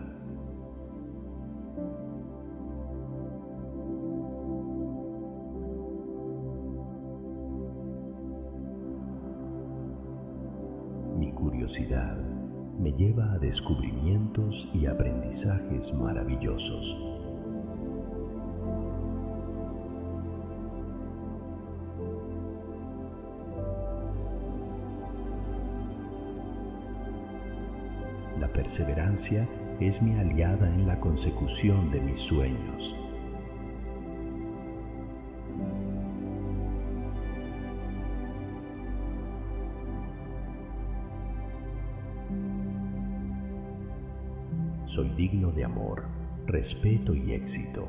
Mi curiosidad me lleva a descubrimientos y aprendizajes maravillosos. La perseverancia es mi aliada en la consecución de mis sueños. Soy digno de amor, respeto y éxito.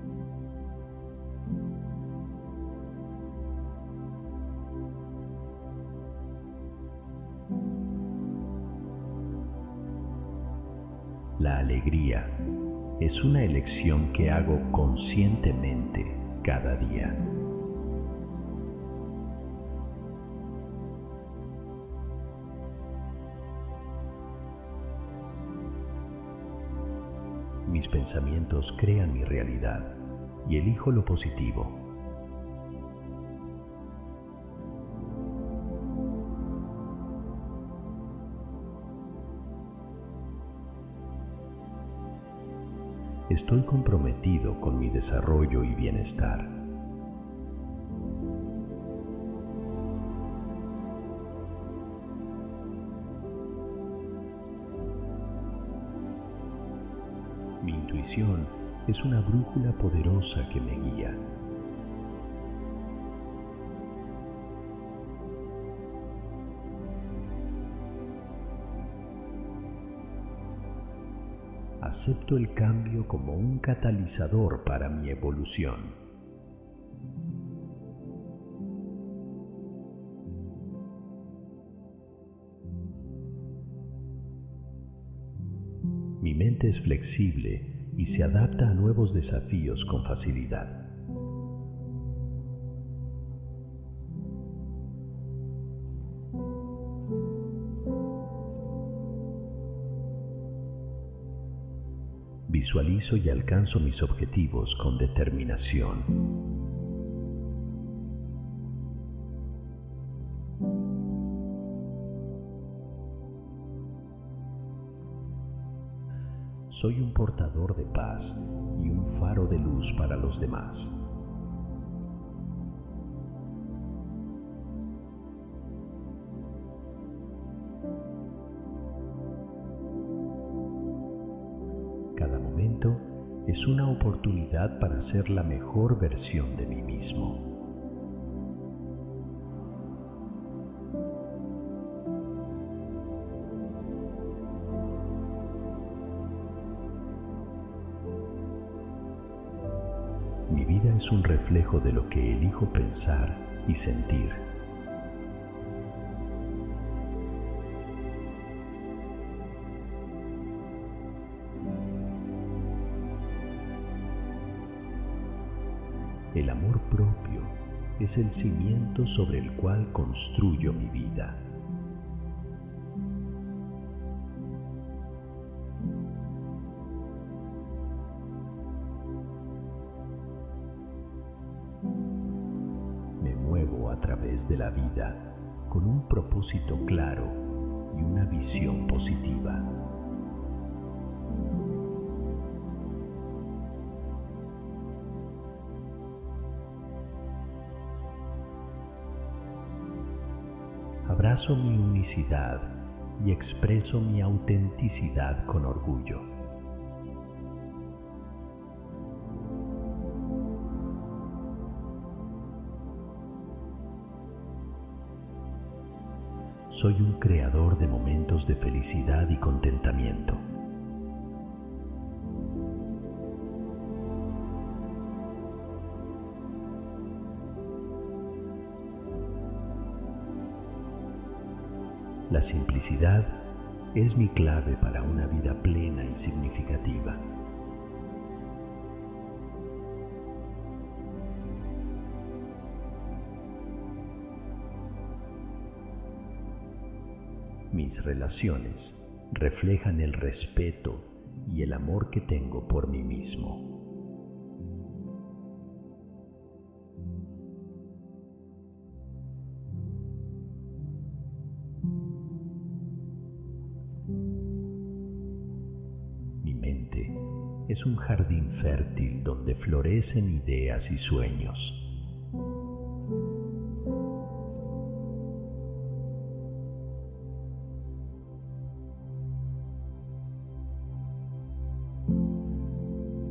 La alegría es una elección que hago conscientemente cada día. Mis pensamientos crean mi realidad y elijo lo positivo. Estoy comprometido con mi desarrollo y bienestar. Mi intuición es una brújula poderosa que me guía. Acepto el cambio como un catalizador para mi evolución. Mi mente es flexible y se adapta a nuevos desafíos con facilidad. Visualizo y alcanzo mis objetivos con determinación. Soy un portador de paz y un faro de luz para los demás. Cada momento es una oportunidad para ser la mejor versión de mí mismo. Mi vida es un reflejo de lo que elijo pensar y sentir. El amor propio es el cimiento sobre el cual construyo mi vida. Me muevo a través de la vida con un propósito claro y una visión positiva. Abrazo mi unicidad y expreso mi autenticidad con orgullo. Soy un creador de momentos de felicidad y contentamiento. La simplicidad es mi clave para una vida plena y significativa. Mis relaciones reflejan el respeto y el amor que tengo por mí mismo. Mi mente es un jardín fértil donde florecen ideas y sueños.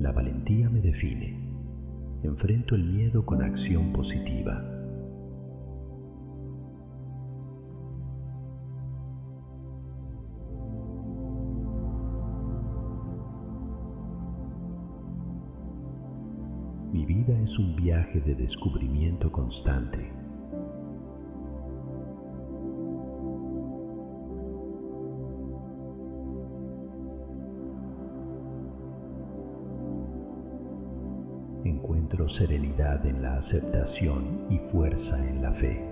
La valentía me define. Enfrento el miedo con acción positiva. Mi vida es un viaje de descubrimiento constante. Encuentro serenidad en la aceptación y fuerza en la fe.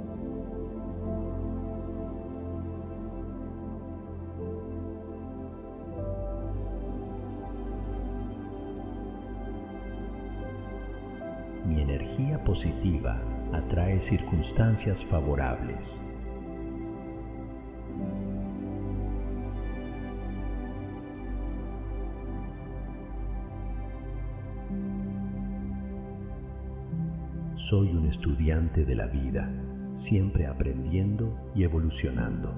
Mi energía positiva atrae circunstancias favorables. Soy un estudiante de la vida, siempre aprendiendo y evolucionando.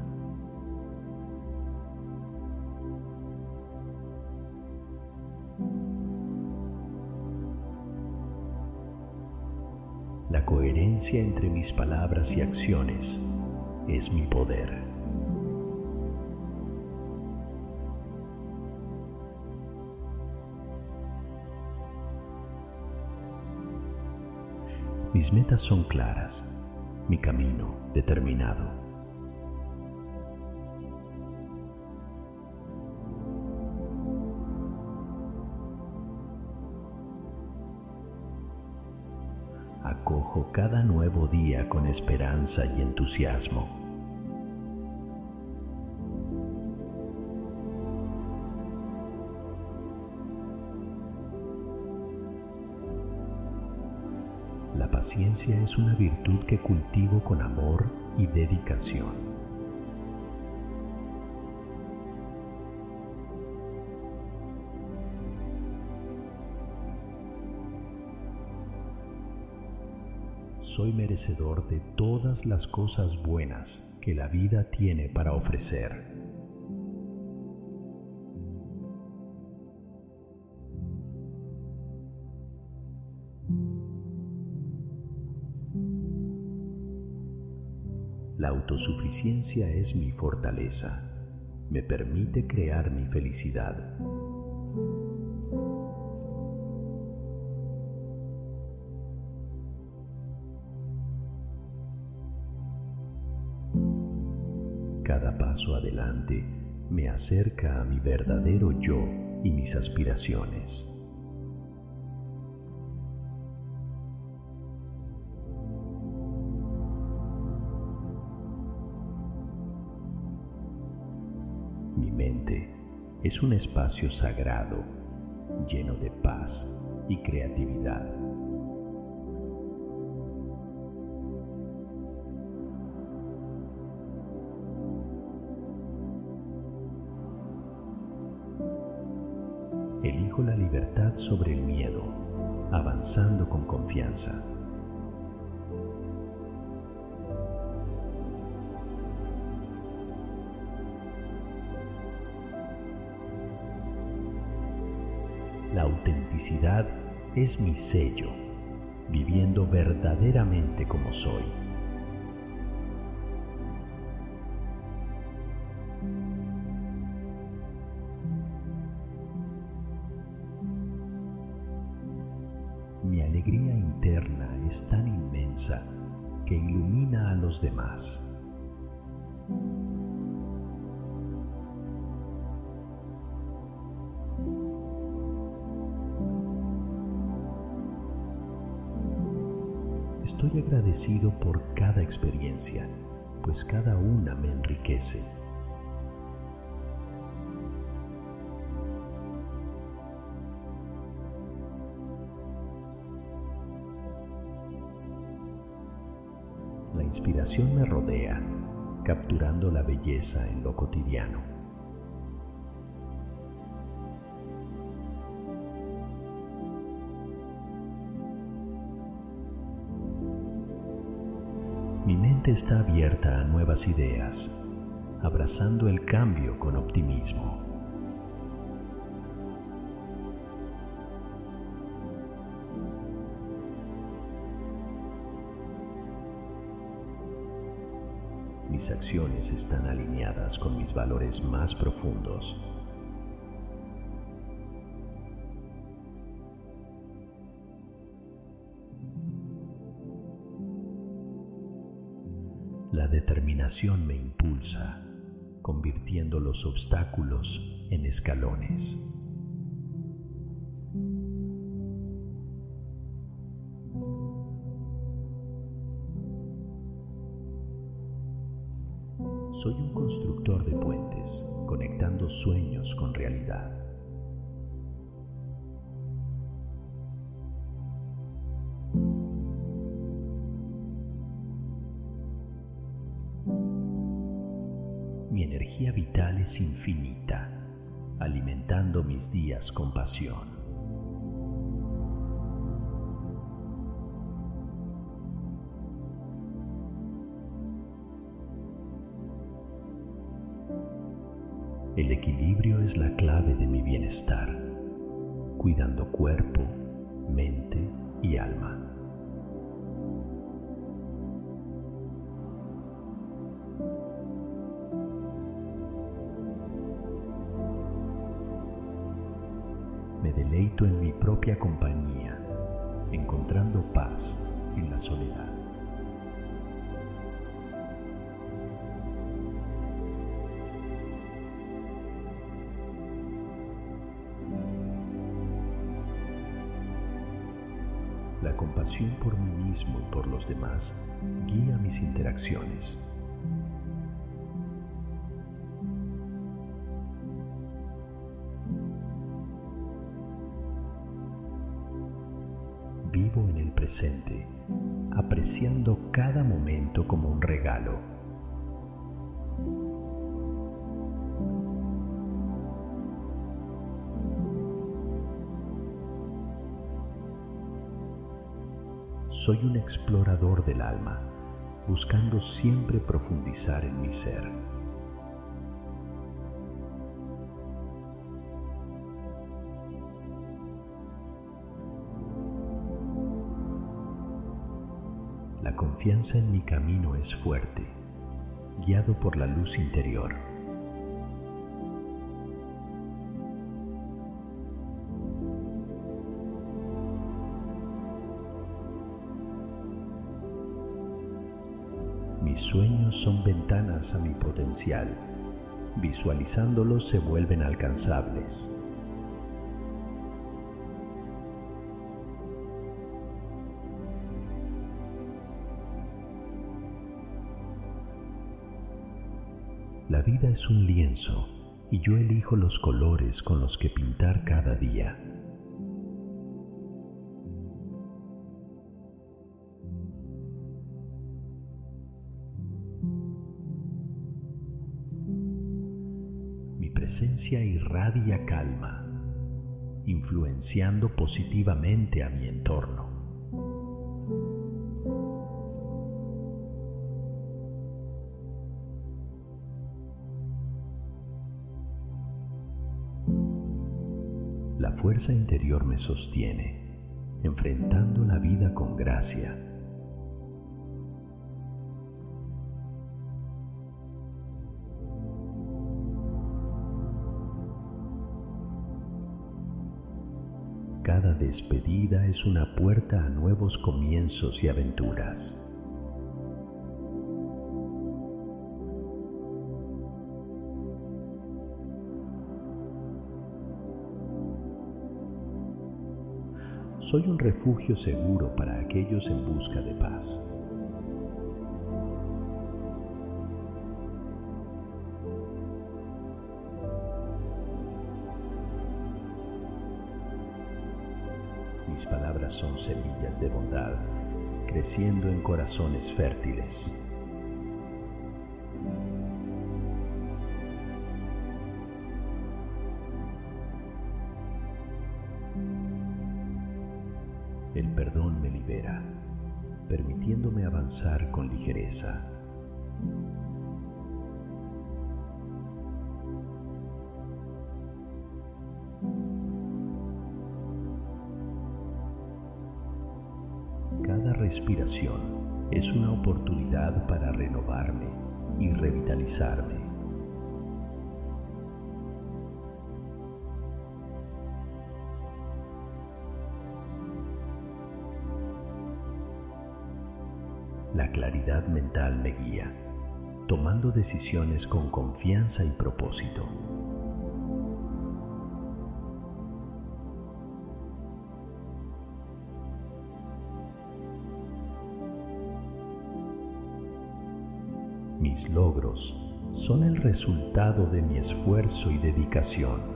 La coherencia entre mis palabras y acciones es mi poder. Mis metas son claras, mi camino determinado. Acojo cada nuevo día con esperanza y entusiasmo. La paciencia es una virtud que cultivo con amor y dedicación. Soy merecedor de todas las cosas buenas que la vida tiene para ofrecer. La autosuficiencia es mi fortaleza. Me permite crear mi felicidad. Cada paso adelante me acerca a mi verdadero yo y mis aspiraciones. Mi mente es un espacio sagrado, lleno de paz y creatividad. Elijo la libertad sobre el miedo, avanzando con confianza. La autenticidad es mi sello, viviendo verdaderamente como soy. Mi alegría interna es tan inmensa que ilumina a los demás. Estoy agradecido por cada experiencia, pues cada una me enriquece. La inspiración me rodea, capturando la belleza en lo cotidiano. Mi mente está abierta a nuevas ideas, abrazando el cambio con optimismo. mis acciones están alineadas con mis valores más profundos. La determinación me impulsa, convirtiendo los obstáculos en escalones. Soy un constructor de puentes, conectando sueños con realidad. Mi energía vital es infinita, alimentando mis días con pasión. El equilibrio es la clave de mi bienestar, cuidando cuerpo, mente y alma. Me deleito en mi propia compañía, encontrando paz en la soledad. La compasión por mí mismo y por los demás guía mis interacciones. Vivo en el presente, apreciando cada momento como un regalo. Soy un explorador del alma, buscando siempre profundizar en mi ser. La confianza en mi camino es fuerte, guiado por la luz interior. Mis sueños son ventanas a mi potencial. Visualizándolos se vuelven alcanzables. La vida es un lienzo y yo elijo los colores con los que pintar cada día. Mi presencia irradia calma, influenciando positivamente a mi entorno. La fuerza interior me sostiene, enfrentando la vida con gracia. Cada despedida es una puerta a nuevos comienzos y aventuras. Soy un refugio seguro para aquellos en busca de paz. Mis palabras son semillas de bondad, creciendo en corazones fértiles. El perdón me libera, permitiéndome avanzar con ligereza. Cada respiración es una oportunidad para renovarme, y revitalizarme. La claridad mental me guía, tomando decisiones con confianza y propósito. Mis logros son el resultado de mi esfuerzo y dedicación.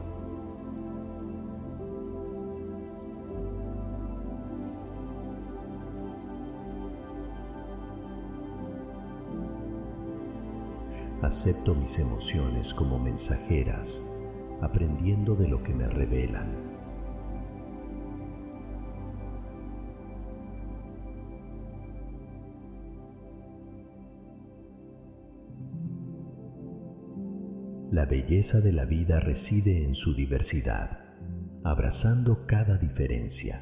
Acepto mis emociones como mensajeras, aprendiendo de lo que me revelan. La belleza de la vida reside en su diversidad, abrazando cada diferencia.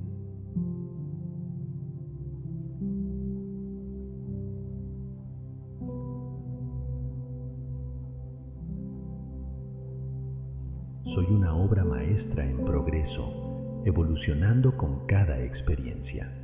Soy una obra maestra en progreso, evolucionando con cada experiencia.